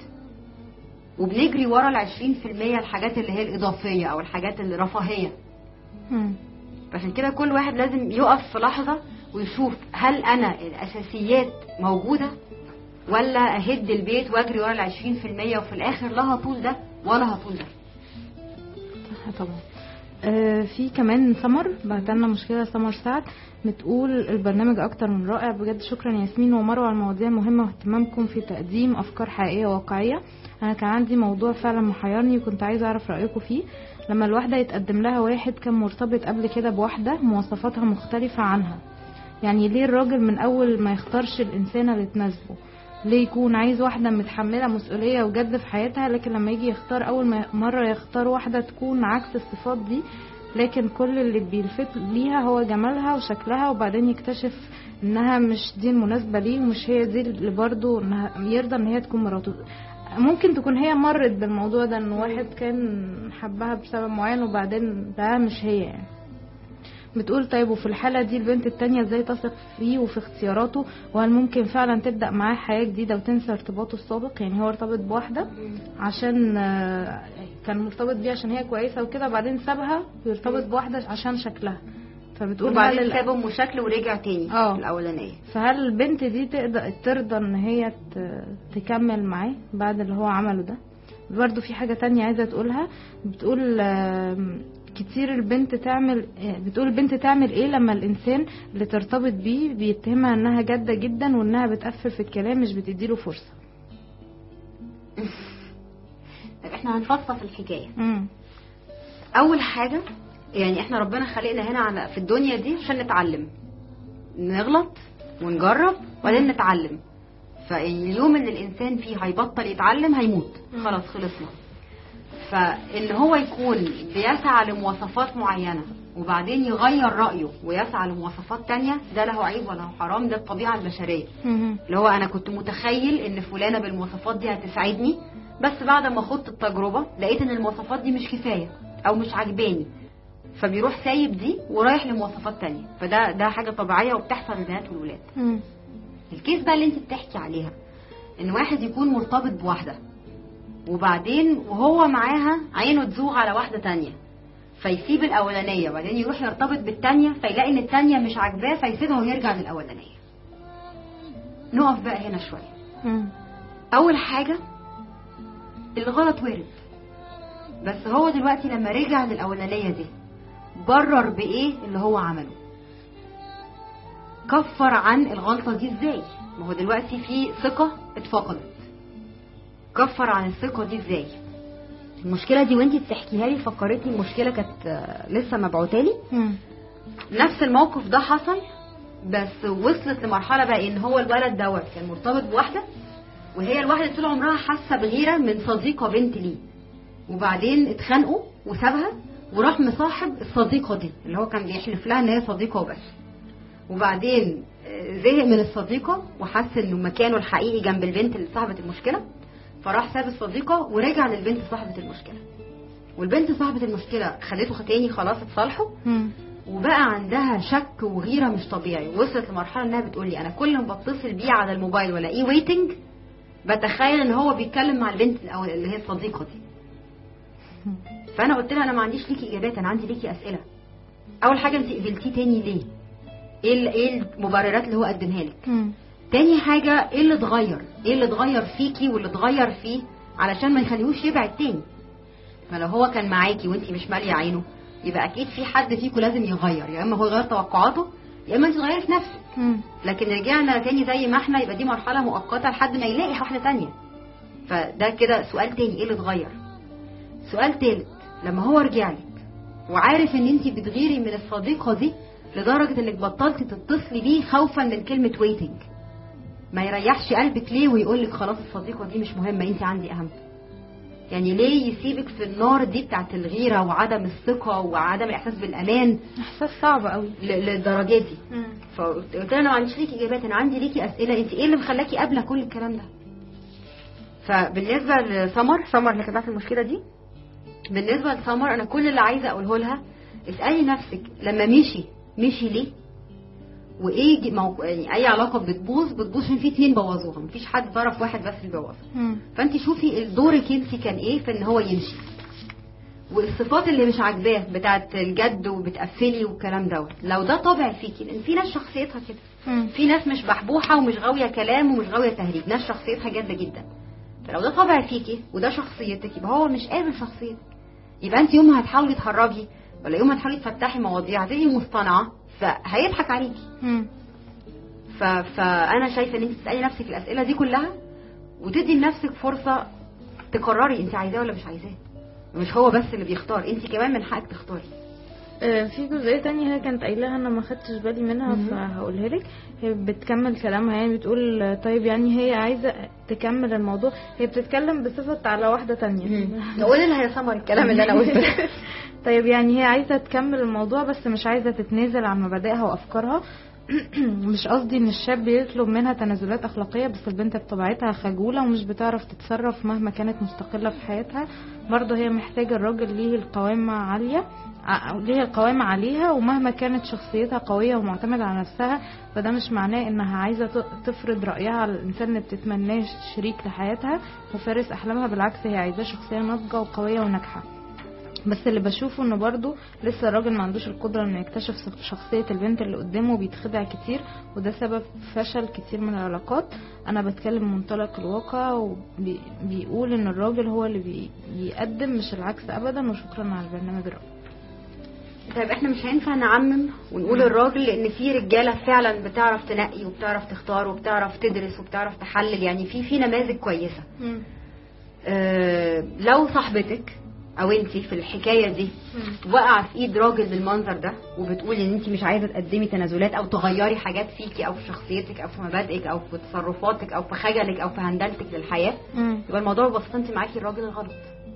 وبنجري ورا ال عشرين في المية الحاجات اللي هي الإضافية أو الحاجات الرفاهية. عشان كده كل واحد لازم يقف في لحظة ويشوف هل انا الاساسيات موجودة ولا اهد البيت واجري ورا العشرين في المية وفي الاخر لا هطول ده ولا هطول ده. طبعا. آه في كمان سمر بعتلنا مشكلة. سمر سعد بتقول البرنامج اكتر من رائع بجد، شكرا ياسمين ومروة على المواضيع المهمة واهتمامكم في تقديم افكار حقيقية واقعية. انا كان عندي موضوع فعلا محيرني وكنت عايزة اعرف رأيكم فيه. لما الواحدة يتقدم لها واحد كان مرتبط قبل كده بواحدة مواصفاتها مختلفة عنها، يعني ليه الراجل من اول ما يختارش الانسانة اللي تناسبه؟ ليه يكون عايز واحدة متحملة مسؤولية وجد في حياتها، لكن لما يجي يختار اول مرة يختار واحدة تكون عكس الصفات دي، لكن كل اللي بيلفت ليها هو جمالها وشكلها، وبعدين يكتشف انها مش دي المناسبة ليه ومش هي دي اللي برضو انها يرضى ان هي تكون مراته. ممكن تكون هي مرت بالموضوع ده، ان واحد كان حبها بسبب معين وبعدين ده مش هي يعني. بتقول طيب وفي الحالة دي البنت التانية ازاي تثق فيه وفي اختياراته، وهل ممكن فعلا تبدأ معاه حياة جديدة وتنسى ارتباطه السابق؟ يعني هو ارتبط بواحدة عشان كان مرتبط بيها عشان هي كويسة وكده، بعدين سابها ويرتبط بواحدة عشان شكلها، فبتقول وبعدين سابه مشكل ورجع تاني اه الاولانيه. فهل البنت دي تقدر ترضى ان هي تكمل معاه بعد اللي هو عمله ده؟ برضو في حاجة تانية عايزة تقولها. بتقول كتير البنت تعمل بتقول البنت تعمل ايه لما الانسان اللي ترتبط بيه بيتهمها انها جادة جدا وانها بتقفل في الكلام مش بتديله فرصة؟ طب احنا هنفصل في الحكاية. مم. اول حاجة يعني احنا ربنا خلقنا هنا على في الدنيا دي عشان نتعلم، نغلط ونجرب وبعدين نتعلم. فاليوم ان الانسان فيه هيبطل يتعلم هيموت، خلاص خلصنا. فان هو يكون بيسعى لمواصفات معينة وبعدين يغير رأيه ويسعى لمواصفات تانية، ده له عيب ولا حرام، ده الطبيعة البشرية. اللي هو انا كنت متخيل ان فلانة بالمواصفات دي هتساعدني، بس بعد ما خدت التجربة لقيت ان المواصفات دي مش كفاية او مش عجباني، فبيروح سايب دي ورايح لمواصفات تانية. فده ده حاجة طبيعية وبتحصل للبنات والولاد. الكيس بقى اللي انت بتحكي عليها ان واحد يكون مرتبط بواحدة وبعدين وهو معاها عينه تزوغ على واحدة تانية، فيسيب الاولانية وبعدين يروح يرتبط بالتانية فيلاقي ان التانية مش عاجباه فيسيبها ويرجع للاولانية. نقف بقى هنا شوية. اول حاجة الغلط وارد، بس هو دلوقتي لما رجع للاولانية دي برر بايه اللي هو عمله؟ كفر عن الغلطة دي ازاي؟ ما هو دلوقتي في ثقة اتفقدت، كفر عن الثقة دي ازاي؟ المشكلة دي وانتي بتحكيها لي فكرتني المشكلة كانت لسه مبعوتالي. نفس الموقف ده حصل، بس وصلت لمرحلة بقى ان هو الولد دوت كان مرتبط بواحدة، وهي الواحدة طول عمرها حاسة بغيرة من صديقة بنت ليه، وبعدين اتخانقوا وسابها وراح مصاحب الصديقة دي اللي هو كان بيحلف لها ان هي صديقة وبس، وبعدين زهق من الصديقة وحس انه مكانه الحقيقي جنب البنت اللي صاحبة المشكلة، فراح ساب الصديقة ورجع للبنت صاحبة المشكلة. والبنت صاحبة المشكلة خليته ختاني، خلاص اتصالحوا، وبقى عندها شك وغيرة مش طبيعي. وصلت لمرحلة انها بتقولي انا كل ما بتصل بيه على الموبايل ولاقيه ويتنج بتخيل ان هو بيتكلم مع البنت اللي هي الصديقة دي. فانا قلت لها انا ما عنديش ليكي اجابات، انا عندي ليكي اسئلة. اول حاجة انت قبلتيه تاني ليه؟ ايه ايه المبررات اللي هو قدمها لك؟ تاني حاجة ايه اللي اتغير؟ ايه اللي اتغير فيكي واللي اتغير فيه علشان ما يخليهوش يبعد تاني؟ فلو هو كان معاكي وانتي مش مالية عينه يبقى اكيد في حد فيكم لازم يغير، يا اما هو يغير توقعاته يا اما انت تغيري في نفسك. لكن رجعنا تاني زي ما احنا يبقى دي مرحلة مؤقتة لحد ما يلاقي واحدة تانية. فده كده سؤال تاني، ايه اللي اتغير؟ سؤال تالت، لما هو رجع لك وعارف ان انتي بتغيري من الصديقة دي لدرجة انك بطلتي تتصلي بيه خوفا من كلمة ويتنج، ما يريحش قلبك ليه ويقولك خلاص الصديقة دي مش مهمة انت عندي اهم؟ يعني ليه يسيبك في النار دي بتاعت الغيرة وعدم الثقة وعدم الاحساس بالامان؟ احساس صعب قوي للدرجة دي. فقلت لها انا ما عنديش ليكي اجابات، انا عندي ليكي اسئلة، انت ايه اللي مخلاكي قابلة كل الكلام ده؟ فبالنسبة لسمر سمر اللي كانت المشكلة دي، بالنسبة لسمر انا كل اللي عايزة اقوله لها اسألي نفسك لما مشي مشي ليه؟ وايه موقع يعني اي علاقه بتبوظ بتبوظ عشان في اتنين بوظوها، مفيش حد طرف واحد بس اللي بوظها. فانت شوفي دورك انت كان ايه في ان هو يمشي، والصفات اللي مش عاجباه بتاعت الجد وبتقفلي والكلام دوت، لو ده طبع فيكي، لان في ناس شخصيتها كده، في ناس مش بحبوحه ومش غاويه كلام ومش غاويه تهريج، ناس شخصيتها جاده جدا. فلو ده طبع فيكي وده شخصيتك، يبقى هو مش قابل شخصيتك. يبقى انت يوم ما هتحاولي تهرجي ولا يوم ما هتحاولي تفتحي مواضيع هتبقي مصطنعه، فهيضحك عليكي. ف... فانا شايفه ان انت تسالي نفسك الاسئله دي كلها وتدي لنفسك فرصه تقرري انت عايزاه ولا مش عايزاه. مش هو بس اللي بيختار، انت كمان من حقك تختاري. آه، في جزئيه تانية هي كانت قايلها انا ما خدتش بالي منها فهقولها لك. هي بتكمل كلامها، يعني بتقول طيب يعني هي عايزه تكمل الموضوع، هي بتتكلم بصفه على واحده تانية. قولي لها يا سمر الكلام اللي انا قلته. طيب يعني هي عايزه تكمل الموضوع بس مش عايزه تتنازل عن مبادئها وافكارها. مش قصدي ان الشاب يطلب منها تنازلات اخلاقيه، بس البنت بطبيعتها خجوله ومش بتعرف تتصرف مهما كانت مستقله في حياتها. برضه هي محتاجه الراجل ليه القوامه عاليه، ليه القوامه عليها، ومهما كانت شخصيتها قويه ومعتمده على نفسها، فده مش معناه انها عايزه تفرض رايها على الانسان اللي بتتمناه شريك لحياتها وفارس احلامها. بالعكس هي عايزاه شخصيه ناضجه وقويه وناجحه. بس اللي بشوفه انه برضو لسه الراجل ما عندوش القدرة انه يكتشف شخصية البنت اللي قدامه، وبيتخدع كتير، وده سبب فشل كتير من العلاقات. انا بتكلم من منطلق الواقع، وبيقول ان الراجل هو اللي بيقدم مش العكس ابدا. وشكرا على البرنامج الرائع. طيب احنا مش هينفع نعمم ونقول الراجل، لان في رجالة فعلا بتعرف تنقي وبتعرف تختار وبتعرف تدرس وبتعرف تحلل، يعني في في نماذج كويسة. اه لو صاحبتك او انتي في الحكايه دي وقع في ايد راجل بالمنظر ده، وبتقولي ان انتي مش عايزه تقدمي تنازلات او تغيري حاجات فيكي او في شخصيتك او في مبادئك او في تصرفاتك او في خجلك او في هندلتك للحياه، يبقى الموضوع بسيط، انتي معاكي الراجل الغلط.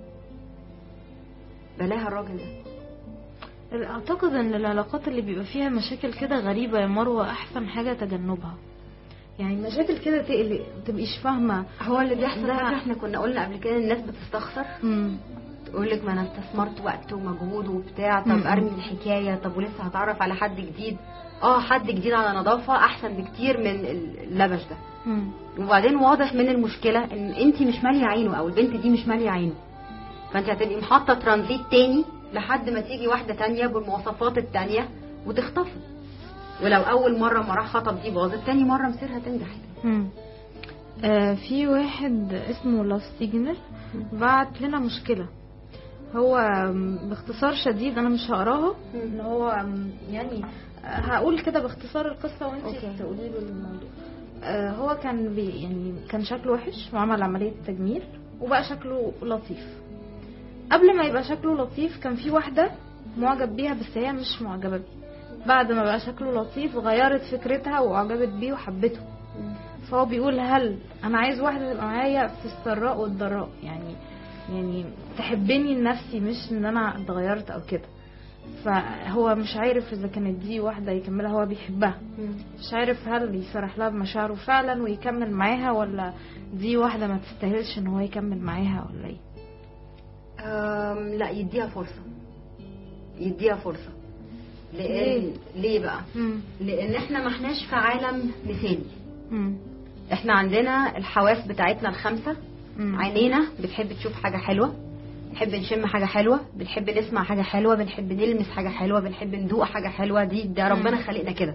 بلاها الراجل ده. اعتقد ان العلاقات اللي بيبقى فيها مشاكل كده غريبه يا مروه احسن حاجه تجنبها. يعني مشاكل كده تقلق تبقيش فاهمه هو اللي بيحصل. احنا كنا قلنا قبل كده الناس بتستخسر، تقول لك ما انا استثمرت وقت ومجهود وبتاع، طب ارمي الحكايه، طب ولسه هتعرف على حد جديد. اه حد جديد على نظافه احسن بكتير من اللبش ده. مم. وبعدين واضح من المشكله ان انت مش ماليه عينه او البنت دي مش ماليه عينه، فانت هتبقي محطه ترانزيت تاني لحد ما تيجي واحده تانية بالمواصفات التانية وتخطفه. ولو اول مره ما راح خطب دي باظت، تاني مره مصيرها تنجح. آه في واحد اسمه لاستيجنر بعت لنا مشكله، هو باختصار شديد انا مش هقراها، ان هو يعني هقول كده باختصار القصه وانت تقولي له الموضوع. آه هو كان بي يعني كان شكله وحش وعمل عمليه تجميل وبقى شكله لطيف. قبل ما يبقى شكله لطيف كان في واحده معجب بيها بس هي مش معجبه بيه. بعد ما بقى شكله لطيف غيرت فكرتها واعجبت بيه وحبته. فهو بيقول هل انا عايز واحده تبقى معايا في السراء والضراء، يعني يعني تحبني لنفسي مش ان انا اتغيرت او كده. فهو مش عارف اذا كانت دي واحده يكملها، هو بيحبها مش عارف هل يسرح لها بمشاعره فعلا ويكمل معاها، ولا دي واحده ما تستاهلش ان هو يكمل معاها ولا ايه. أم لا يديها فرصه، يديها فرصه. لان ليه, ليه بقى مم. لان احنا ما احناش في عالم مثالي. مم. احنا عندنا الحواس بتاعتنا الخمسه. مم. عينينا بتحب تشوف حاجه حلوه، بنحب نشم حاجه حلوه، بنحب نسمع حاجه حلوه، بنحب نلمس حاجه حلوه، بنحب ندوق حاجه حلوه. دي ده ربنا خلقنا كده.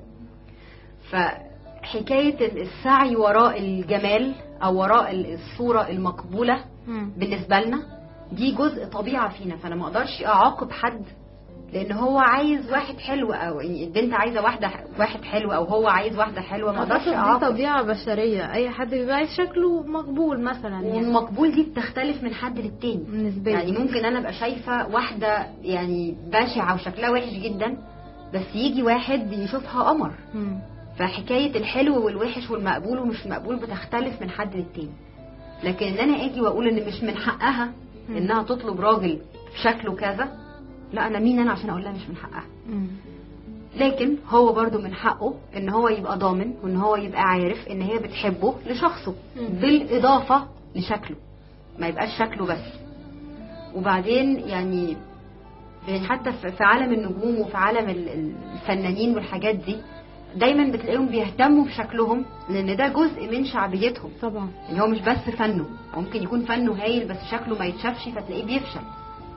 فحكايه السعي وراء الجمال او وراء الصوره المقبوله مم. بالنسبه لنا دي جزء طبيعه فينا. فانا ما اقدرش اعاقب حد لان هو عايز واحد حلو، او البنت عايزه واحده واحد حلو، او هو عايز واحده حلوه. ما اقدرش اعاقب. دي طبيعه بشريه، اي حد بيبقى عايز شكله مقبول مثلا يعني. والمقبول دي بتختلف من حد للتاني نسبيا. يعني ممكن انا ابقى شايفه واحده يعني بشعه وشكلها وحش جدا، بس يجي واحد يشوفها قمر. فحكايه الحلو والوحش والمقبول ومش المقبول بتختلف من حد للتاني. لكن ان انا اجي واقول ان مش من حقها مم. انها تطلب راجل شكله كذا، لا انا مين انا عشان اقول لها مش من حقها. مم. لكن هو برضو من حقه ان هو يبقى ضامن وان هو يبقى عارف ان هي بتحبه لشخصه مم. بالاضافه لشكله، ما يبقاش شكله بس. وبعدين يعني حتى في عالم النجوم وفي عالم الفنانين والحاجات دي دايما بتلاقيهم بيهتموا بشكلهم لان ده جزء من شعبيتهم طبعا. يعني هو مش بس فنه، ممكن يكون فنه هايل بس شكله ما يتشافش فتلاقيه بيفشل.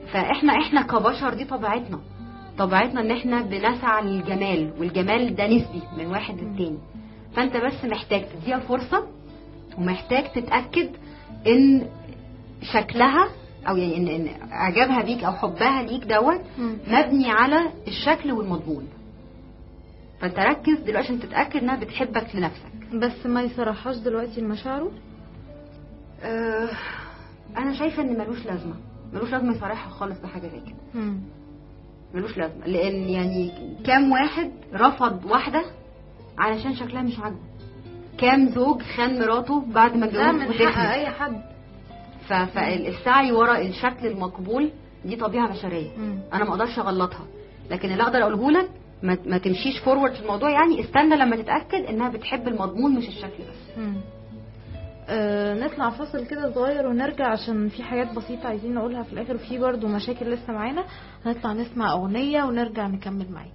فاحنا احنا كبشر دي طبيعتنا طبيعتنا ان احنا بنسعى للجمال، والجمال ده نسبي من واحد للتاني. فانت بس محتاج تديها فرصة، ومحتاج تتأكد ان شكلها او يعني ان, إن اعجابها بيك او حبها ليك دوت مبني على الشكل والمضمون. فانت ركز دلوقتي عشان تتأكد انها بتحبك لنفسك. بس ما يصرحهاش دلوقتي المشاعر. أه انا شايفة ان ملوش لازمة ملوش لازمة يصرحها خالص بحاجة زي كده. ملوش لازمة، لان يعني كام واحد رفض واحدة علشان شكلها مش عاجبه؟ كام زوج خان مراته بعد ما ده اتجوزت من حق اي حد. فالسعي ورا الشكل المقبول دي طبيعة بشرية. مم. انا ما اقدرش اغلطها، لكن اللي اقدر اقوله لك ما, ما تمشيش فورورد في الموضوع، يعني استنى لما تتأكد انها بتحب المضمون مش الشكل بس. مم. أه نطلع فاصل كده صغير ونرجع عشان في حاجات بسيطة عايزين نقولها في الاخر، وفي برضو مشاكل لسه معانا. هنطلع نسمع اغنية ونرجع نكمل معاكم.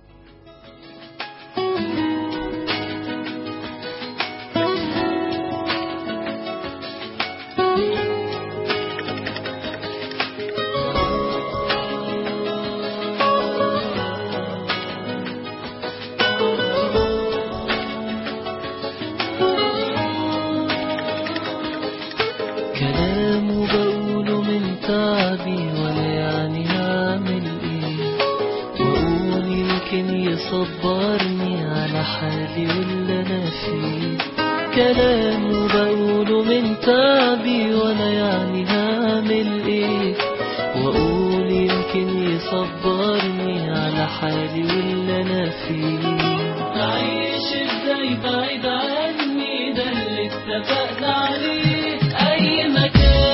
صبرني على حالي واللي انا فيه، كلام وبقوله من تعبي وانا يعني هعمل ايه، واقول يمكن يصبرني على حالي واللي انا فيه. اعيش ازاي بعيد عني ده اللي اتفقنا عليه، اي مكان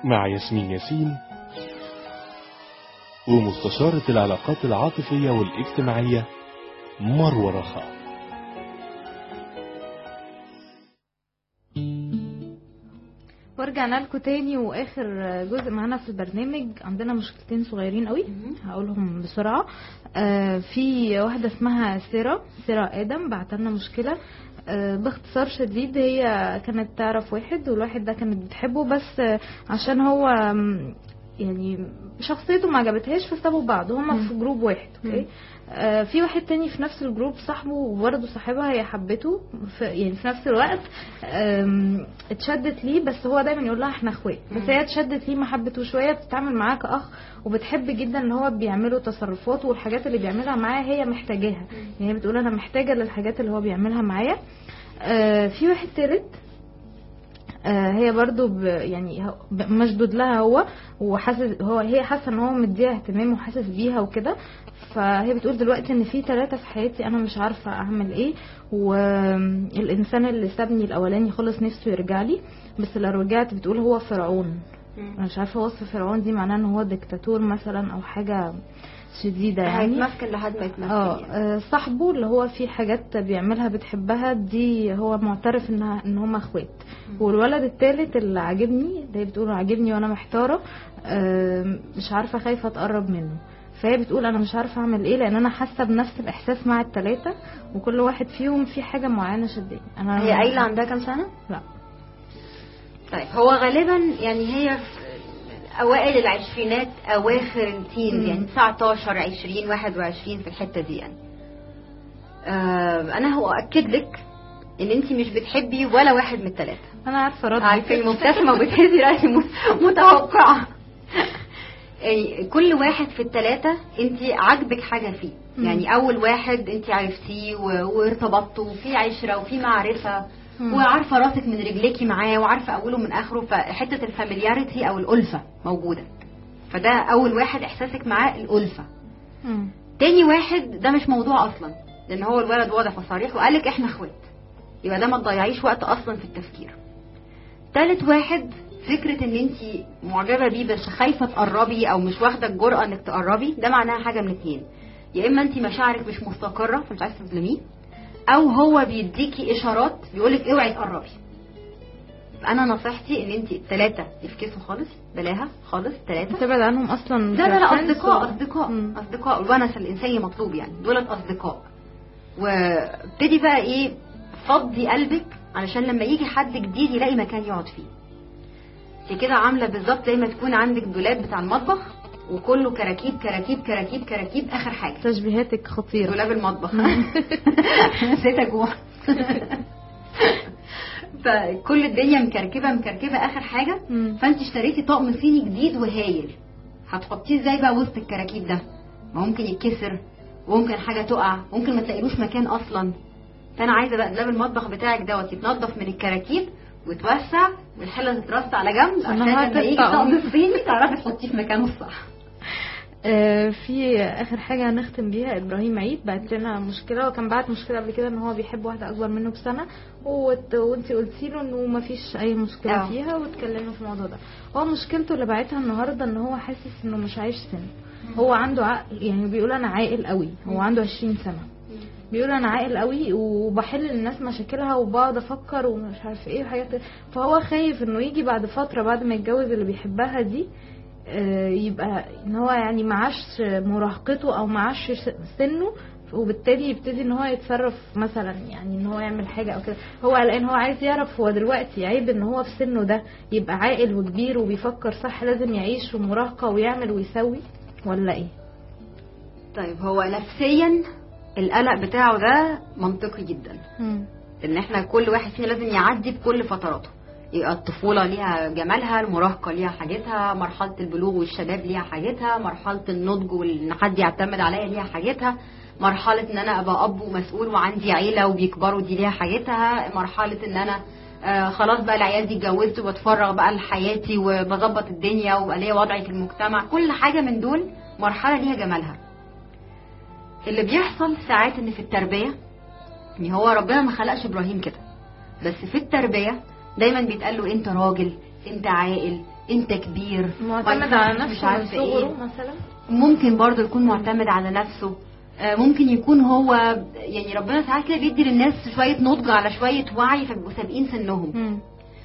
مع ياسمين ياسين ومستشارة العلاقات العاطفية والاجتماعية مروة رخاء. ورجعنا لكم تاني، واخر جزء معانا في البرنامج. عندنا مشكلتين صغيرين قوي هقولهم بسرعه. آه في واحده اسمها سيرا سيرا ادم بعتلنا مشكله. آه باختصار شديد، هي كانت تعرف واحد والواحد ده كانت بتحبه، بس آه عشان هو يعني شخصيته ما عجبتهاش فسابوا بعض. هما في جروب واحد. اوكي. آه في واحد تاني في نفس الجروب صاحبه وبرضه صاحبها هي حبته في يعني في نفس الوقت. اتشدت ليه، بس هو دايما يقول لها احنا اخوات، بس هي اتشدت ليه ما حبته شويه. بتتعامل معاه كاخ وبتحب جدا ان هو بيعمله تصرفات، والحاجات اللي بيعملها معاه هي محتاجاها. يعني هي بتقول انا محتاجه للحاجات اللي هو بيعملها معايا. آه في واحد تالت آه هي برضو يعني مشدود لها هو وحاسس هو هي حاسه ان هو مديها اهتمام وحاسس بيها وكده. فهي بتقول دلوقتي ان في ثلاثة في حياتي انا مش عارفه اعمل ايه، والانسان اللي سابني الاولاني خلص نفسه يرجع لي، بس لو رجعت بتقول هو فرعون. انا مش عارفه وصف فرعون دي معناه ان هو ديكتاتور مثلا او حاجه شديده يعني. هيتمسكن لحد ما يتمسكن. اه صاحبه اللي هو في حاجات بيعملها بتحبها دي هو معترف انها ان هم اخوات. والولد الثالث اللي عاجبني ده بتقول عاجبني وانا محتاره، مش عارفه خايفه اتقرب منه. فهي بتقول انا مش عارفه اعمل ايه لان انا حاسه بنفس الاحساس مع الثلاثه، وكل واحد فيهم في حاجه معينه شداني. انا هي قايله عندها كام سنه؟ لا. طيب هو غالبا يعني هي في اوائل العشرينات اواخر التين، يعني تسعتاشر عشرين واحد وعشرين في الحته دي يعني. آه انا هو اكد لك ان انت مش بتحبي ولا واحد من الثلاثه. انا عارفه ردك. عارفه مبتسمه وبتهزي راسي متوقعه. يعني كل واحد في الثلاثه انت عاجبك حاجه فيه. يعني اول واحد انت عرفتيه وارتبطتوا وفي عشره وفي معرفه وعارفه راسك من رجليكي معاه وعارفه اوله من اخره، فحته الفاميلياريتي او الالفه موجوده. فده اول واحد احساسك معاه الالفه. مم. تاني واحد ده مش موضوع اصلا، لان هو الولد واضح وصريح وقالك احنا اخوات، يبقى ده ما تضيعيش وقت اصلا في التفكير. تالت واحد فكره ان انت معجبه بيه بس خايفه تقربي او مش واخده الجرأه انك تقربي، ده معناها حاجه من اتنين: يا اما انت مشاعرك مش مستقره فمش عايزه تظلميه، او هو بيديكي اشارات بيقولك اوعي تقربي. انا نصيحتي ان انت الثلاثه يفكسوا خالص، بلاها خالص ثلاثه، تبعد عنهم اصلا. لا لا لا اصدقاء اصدقاء مم. اصدقاء الونس الانساني مطلوب، يعني دولت اصدقاء. وابتدي بقى ايه، فضي قلبك علشان لما يجي حد جديد يلاقي مكان يقعد فيه. انت كده عامله بالظبط زي ما تكون عندك دولاب بتاع المطبخ وكله كراكيب كراكيب كراكيب كراكيب اخر حاجه. تشبيهاتك خطيره. دولاب المطبخ. نسيت اجوع. فكل الدنيا مكركبه مكركبه اخر حاجه. فانت اشتريتي طقم صيني جديد وهايل، هتحطيه ازاي بقى وسط الكراكيب ده؟ ما ممكن يتكسر وممكن حاجه تقع، ممكن ما تلاقيلوش مكان اصلا. فانا عايزه بقى دولاب المطبخ بتاعك دوت يتنضف من الكراكيب وتوسع والحله تترص على جنب عشان لما يجي طقم صيني تعرفي تحطيه في مكانه الصح. آه في اخر حاجه هنختم بيها، ابراهيم عيد بعت لنا مشكله، وكان بعت مشكله قبل كده ان هو بيحب واحده اكبر منه بسنه، وانت قلتي له انه ما فيش اي مشكله أوه. فيها، واتكلمنا في الموضوع ده. هو مشكلته اللي بعتها النهارده ان هو حاسس انه مش عايش سن. هو عنده عقل، يعني بيقول انا عاقل قوي، هو عنده عشرين سنه، بيقول انا عاقل قوي وبحل للناس مشاكلها وبقعد افكر ومش عارف ايه وحاجات. فهو خايف انه يجي بعد فتره بعد ما يتجوز اللي بيحبها دي يبقى ان هو يعني معاش مراهقته او معاش سنه، وبالتالي يبتدي ان هو يتصرف مثلا، يعني ان هو يعمل حاجه او كده. هو لان هو عايز يعرف هو دلوقتي عيب ان هو في سنه ده يبقى عاقل وكبير وبيفكر صح، لازم يعيش ومراهقه ويعمل ويسوي ولا ايه؟ طيب هو نفسيا القلق بتاعه ده منطقي جدا. مم. ان احنا كل واحد فينا لازم يعدي بكل فتراته. يبقى الطفولة ليها جمالها، المراهقة ليها حاجتها، مرحلة البلوغ والشباب ليها حاجتها، مرحلة النضج وان حد يعتمد عليا ليها حاجتها، مرحلة ان انا ابقى اب ومسؤول وعندي عيلة وبيكبروا دي ليها حاجتها، مرحلة ان انا آه خلاص بقى العيال دي اتجوزت وبتفرغ بقى لحياتي وبظبط الدنيا وبقى ليا وضعي في المجتمع. كل حاجة من دول مرحلة ليها جمالها. اللي بيحصل ساعات ان في التربية، يعني هو ربنا ما خلقش ابراهيم كده، بس في التربية دايما بيتقال له انت راجل، انت عاقل، انت كبير، معتمد على مش نفسه من عارفة صغره إيه. مثلا. ممكن برضو يكون معتمد على نفسه، ممكن يكون هو يعني ربنا ساعات كده بيدي للناس شويه نضج على شويه وعي فبيبقوا سابقين سنهم. مم.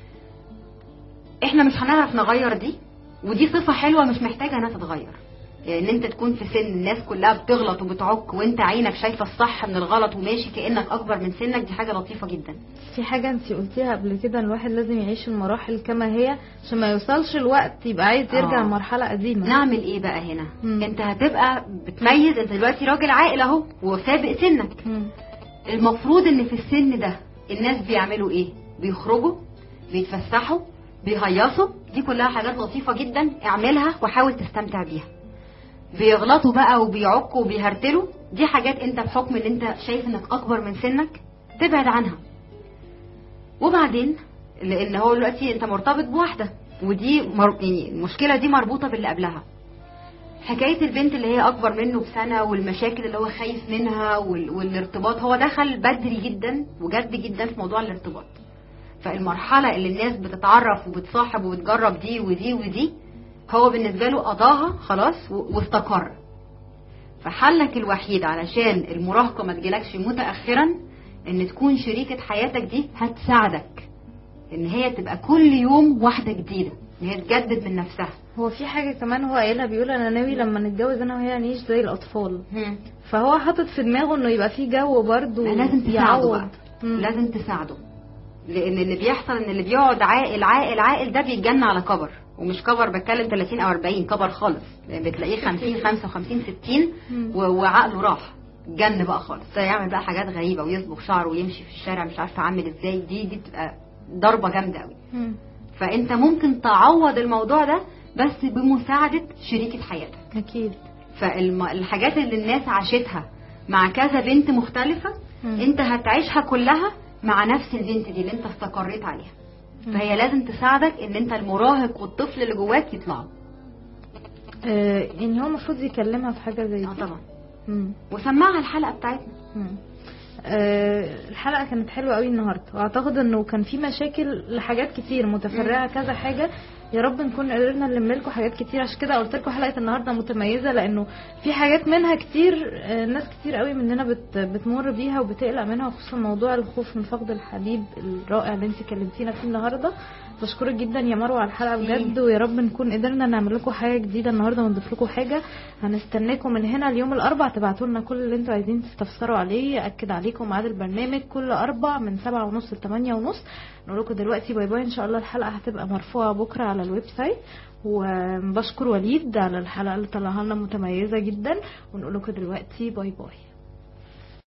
احنا مش هنعرف نغير دي، ودي صفه حلوه مش محتاجه انها تتغير. يعني ان انت تكون في سن الناس كلها بتغلط وبتعك وانت عينك شايفه الصح من الغلط وماشي كانك اكبر من سنك، دي حاجه لطيفه جدا. في حاجة انت قلتيها قبل كده، الواحد لازم يعيش المراحل كما هي عشان ما يوصلش الوقت يبقى عايز يرجع آه. لمرحلة قديمة. نعمل ايه بقى هنا؟ مم. انت هتبقى بتميز، انت دلوقتي راجل عاقل اهو وسابق سنك. مم. المفروض ان في السن ده الناس بيعملوا ايه؟ بيخرجوا، بيتفسحوا، بيهيصوا، دي كلها حاجات لطيفة جدا، اعملها وحاول تستمتع بيها. بيغلطوا بقى وبيعكوا وبيهرتلوا، دي حاجات انت بحكم ان انت شايف انك اكبر من سنك تبعد عنها. وبعدين لان هو دلوقتي انت مرتبط بواحدة، ودي مر... يعني المشكلة دي مربوطة باللي قبلها. حكاية البنت اللي هي اكبر منه بسنة والمشاكل اللي هو خايف منها وال... والارتباط، هو دخل بدري جدا وجد جدا في موضوع الارتباط. فالمرحلة اللي الناس بتتعرف وبتصاحب وبتجرب دي ودي ودي، هو بالنسبة له قضاها خلاص واستقر. فحلك الوحيد علشان المراهقة ما تجيلكش متأخرا ان تكون شريكة حياتك دي هتساعدك ان هي تبقى كل يوم واحدة جديدة، ان هي تجدد من نفسها. هو في حاجة كمان هو قايلها، بيقول انا ناوي لما نتجوز انا وهي نعيش زي الاطفال. فهو حاطط في دماغه انه يبقى في جو برضه لازم تساعده يعوض. بقى. لازم تساعده، لان اللي بيحصل ان اللي بيقعد عاقل عاقل عاقل ده بيتجنن على كبر، ومش كبر بتكلم ثلاثين او أربعين، كبر خالص، يعني بتلاقيه خمسين خمسة وخمسين ستين وعقله راح جن بقى خالص، يعمل بقى حاجات غريبه ويصبغ شعره ويمشي في الشارع مش عارفه عامل ازاي. دي دي بتبقى ضربه جامده قوي. فانت ممكن تعوض الموضوع ده بس بمساعده شريكه حياتك. اكيد. فالحاجات اللي الناس عاشتها مع كذا بنت مختلفه مم. انت هتعيشها كلها مع نفس البنت دي اللي انت استقريت عليها. فهي لازم تساعدك ان انت المراهق والطفل اللي جواك يطلعوا. آه يعني هو المفروض يكلمها في حاجه زي دي. اه طبعا. مم. وسمعها الحلقه بتاعتنا. مم. آه الحلقه كانت حلوه قوي النهارده، واعتقد انه كان في مشاكل لحاجات كتير متفرعه مم. كذا حاجه. يا رب نكون قدرنا نلم لكم حاجات كتير، عشان كده قلت لكم حلقه النهارده متميزه، لانه في حاجات منها كتير آه ناس كتير قوي مننا بت بتمر بيها وبتقلق منها، خصوصا موضوع الخوف من فقد الحبيب الرائع اللي انت كلمتينا فيه النهارده. بشكرك جدا يا مروه على الحلقه بجد، ويا رب نكون قدرنا نعمل لكم حاجه جديده النهارده ونضيف لكم حاجه. هنستناكم من هنا اليوم الاربع، تبعتوا لنا كل اللي انتوا عايزين تستفسروا عليه. اكد عليكم ميعاد البرنامج كل اربع من سبعة ونص لثمانية ونص. نقول لكم دلوقتي باي باي، ان شاء الله الحلقه هتبقى مرفوعه بكره على الويب سايت. وبشكر وليد على الحلقه اللي طلعها لنا متميزه جدا، ونقول لكم دلوقتي باي باي.